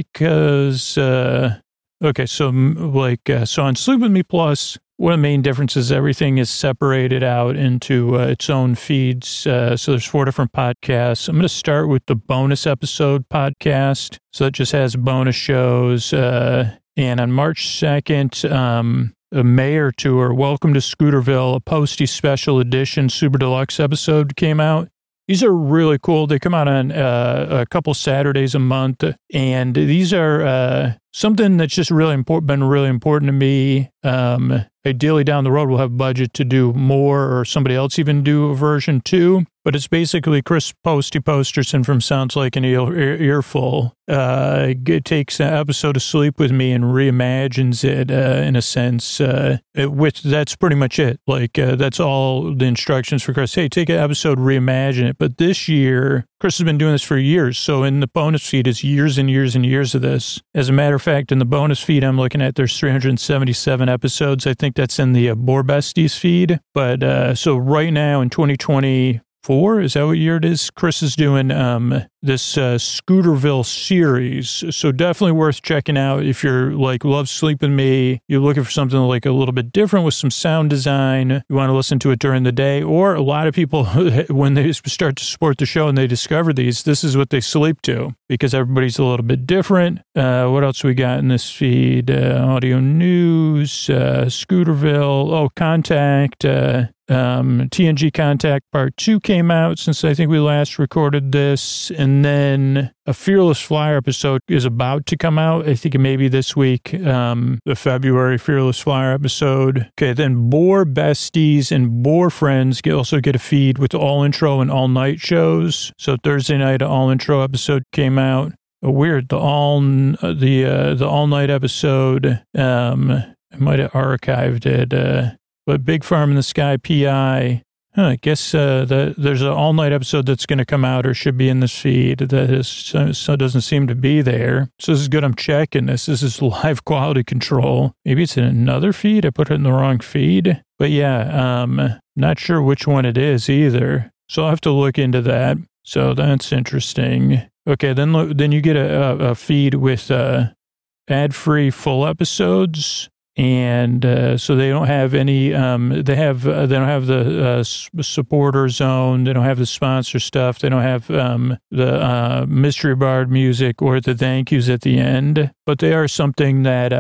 because uh, okay, so like uh, so on Sleep With Me Plus, one of the main differences, everything is separated out into uh, its own feeds. Uh, so there's four different podcasts. I'm going to start with the bonus episode podcast. So it just has bonus shows. Uh, and on March second, um, a Mayor Tour, Welcome to Scooterville, a Posty Special Edition Super Deluxe episode came out. These are really cool. They come out on uh, a couple Saturdays a month, and these are uh, something that's just really important, been really important to me. Um, ideally, down the road, we'll have budget to do more, or somebody else even do a version two. But it's basically Chris Posty Posterson from Sounds Like an Ear, Earful. Uh, it takes an episode of Sleep With Me and reimagines it uh, in a sense. Uh, it, which that's pretty much it. Like uh, that's all the instructions for Chris. Hey, take an episode, reimagine it. But this year, Chris has been doing this for years. So in the bonus feed, it's years and years and years of this. As a matter of fact, in the bonus feed I'm looking at, there's three hundred seventy-seven episodes. I think that's in the uh, Boar Besties feed. But uh, so right now in twenty twenty-four, is that what year it is? Chris is doing um, this uh, Scooterville series. So definitely worth checking out if you're like, love Sleep With Me. You're looking for something like a little bit different with some sound design. You want to listen to it during the day. Or a lot of people, when they start to support the show and they discover these, this is what they sleep to because everybody's a little bit different. Uh, what else we got in this feed? Uh, audio news, uh, Scooterville, oh, Contact, uh, Um, T N G Contact Part two came out since I think we last recorded this. And then a Fearless Flyer episode is about to come out. I think maybe this week, um, the February Fearless Flyer episode. Okay, then Boar Besties and Boar Friends get, also get a feed with all intro and all night shows. So Thursday night, an all intro episode came out. Oh, weird, the all the uh, the all night episode. Um, I might have archived it. Uh, But Big Farm in the Sky P I, huh, I guess uh, the, there's an all-night episode that's going to come out or should be in this feed that is, so doesn't seem to be there. So this is good. I'm checking this. This is live quality control. Maybe it's in another feed. I put it in the wrong feed. But yeah, um, not sure which one it is either. So I'll have to look into that. So that's interesting. Okay, then then you get a, a feed with uh, ad-free full episodes. And uh, so they don't have any. Um, they have. Uh, they don't have the uh, supporter zone. They don't have the sponsor stuff. They don't have um, the uh, mystery bard music or the thank yous at the end. But they are something that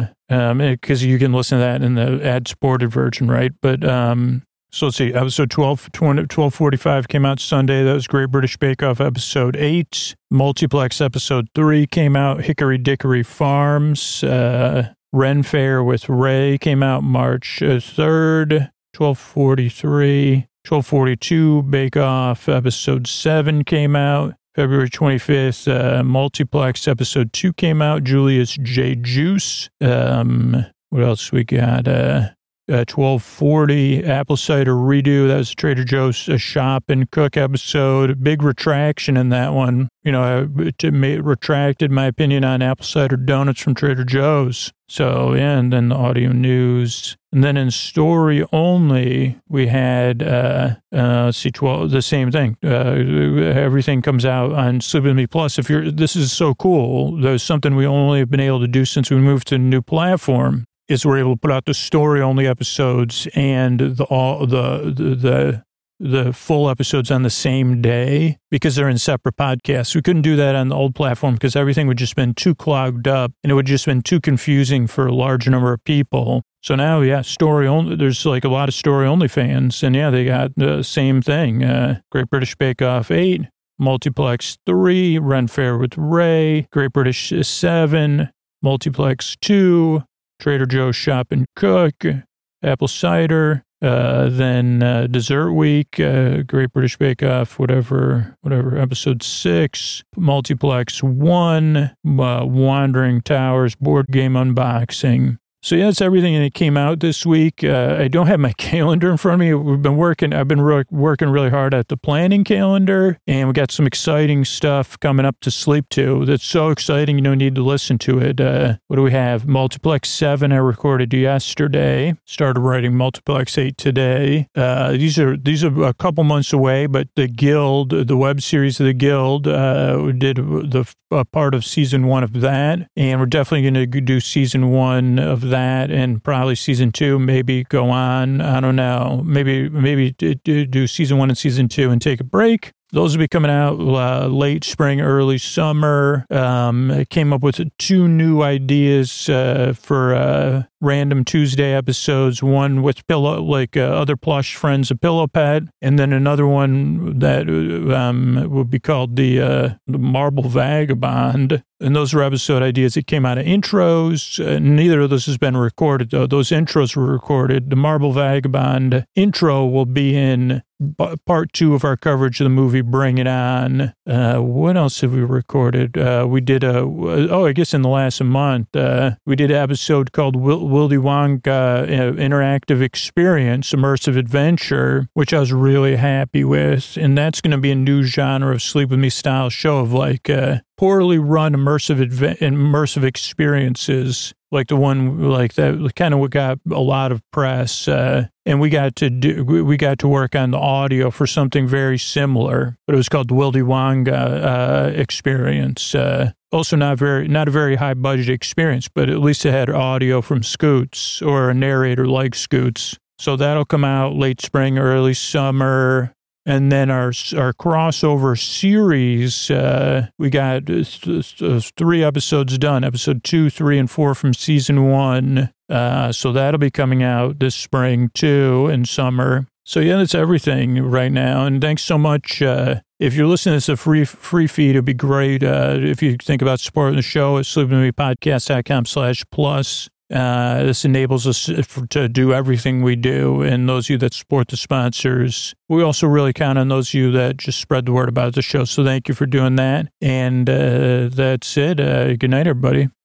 because uh, um, you can listen to that in the ad supported version, right? But um, so let's see. Episode twelve, twelve forty-five came out Sunday. That was Great British Bake Off episode eight. Multiplex episode three came out. Hickory Dickory Farms. Uh, Ren Fair with Ray came out March third, twelve forty-three. twelve forty-two, Bake Off, episode seven came out. February twenty-fifth, uh, Multiplex, episode two came out. Julius J. Juice. Um, what else we got? Uh, uh, twelve forty, Apple Cider Redo. That was Trader Joe's a Shop and Cook episode. Big retraction in that one. You know, I it retracted my opinion on apple cider donuts from Trader Joe's. So, yeah, and then the audio news. And then in story only, we had, uh, uh, let's see, twelve, the same thing. Uh, everything comes out on Sleep With Me Plus. If you're, this is so cool. There's something we only have been able to do since we moved to a new platform is we're able to put out the story only episodes and the, all the, the, the, the full episodes on the same day because they're in separate podcasts. We couldn't do that on the old platform because everything would just been too clogged up and it would just been too confusing for a large number of people. So now, yeah, story only, there's like a lot of story only fans and yeah, they got the same thing. Uh, Great British Bake Off eight, Multiplex three, Ren Fair with Ray, Great British seven, Multiplex two, Trader Joe's Shop and Cook, Apple Cider, Uh, then uh, Dessert Week, uh, Great British Bake Off, whatever, whatever, episode six, Multiplex one, uh, Wandering Towers, board game unboxing. So yeah, that's everything that came out this week. Uh, I don't have my calendar in front of me. We've been working, I've been re- working really hard at the planning calendar, and we got some exciting stuff coming up to sleep to. That's so exciting, you don't need to listen to it. Uh, what do we have? Multiplex seven I recorded yesterday. Started writing Multiplex eight today. Uh, these are these are a couple months away, but the Guild, the web series of the Guild, uh, we did the uh, part of season one of that, and we're definitely going to do season one of that. that and probably season two, maybe go on. I don't know. Maybe, maybe do, do season one and season two and take a break. Those will be coming out uh, late spring, early summer. Um, I came up with two new ideas uh, for uh, random Tuesday episodes. One with pillow, like uh, other plush friends, a pillow pet, and then another one that um, would be called the, uh, the Marble Vagabond. And those were episode ideas that came out of intros. Uh, neither of those has been recorded, though. Those intros were recorded. The Marble Vagabond intro will be in b- part two of our coverage of the movie Bring It On. Uh, what else have we recorded? Uh, we did a, oh, I guess in the last month, uh, we did an episode called Wil- Willy Wonka uh, Interactive Experience, Immersive Adventure, which I was really happy with. And that's going to be a new genre of Sleep With Me style show of like, uh, poorly run immersive adve- immersive experiences like the one like that kind of got a lot of press, uh, and we got to do we got to work on the audio for something very similar, but it was called the Willy Wonka uh, experience. Uh, also not very not a very high budget experience, but at least it had audio from Scoots or a narrator like Scoots. So that'll come out late spring, early summer. And then our our crossover series, uh, we got th- th- three episodes done, episode two, three, and four from season one. Uh, so that'll be coming out this spring too, and summer. So yeah, that's everything right now. And thanks so much. Uh, if you're listening to this a free free feed, it'd be great uh, if you think about supporting the show at sleepwithmepodcast.com slash plus. Uh, this enables us to do everything we do. And those of you that support the sponsors, we also really count on those of you that just spread the word about the show. So thank you for doing that. And uh, that's it. Uh, good night, everybody.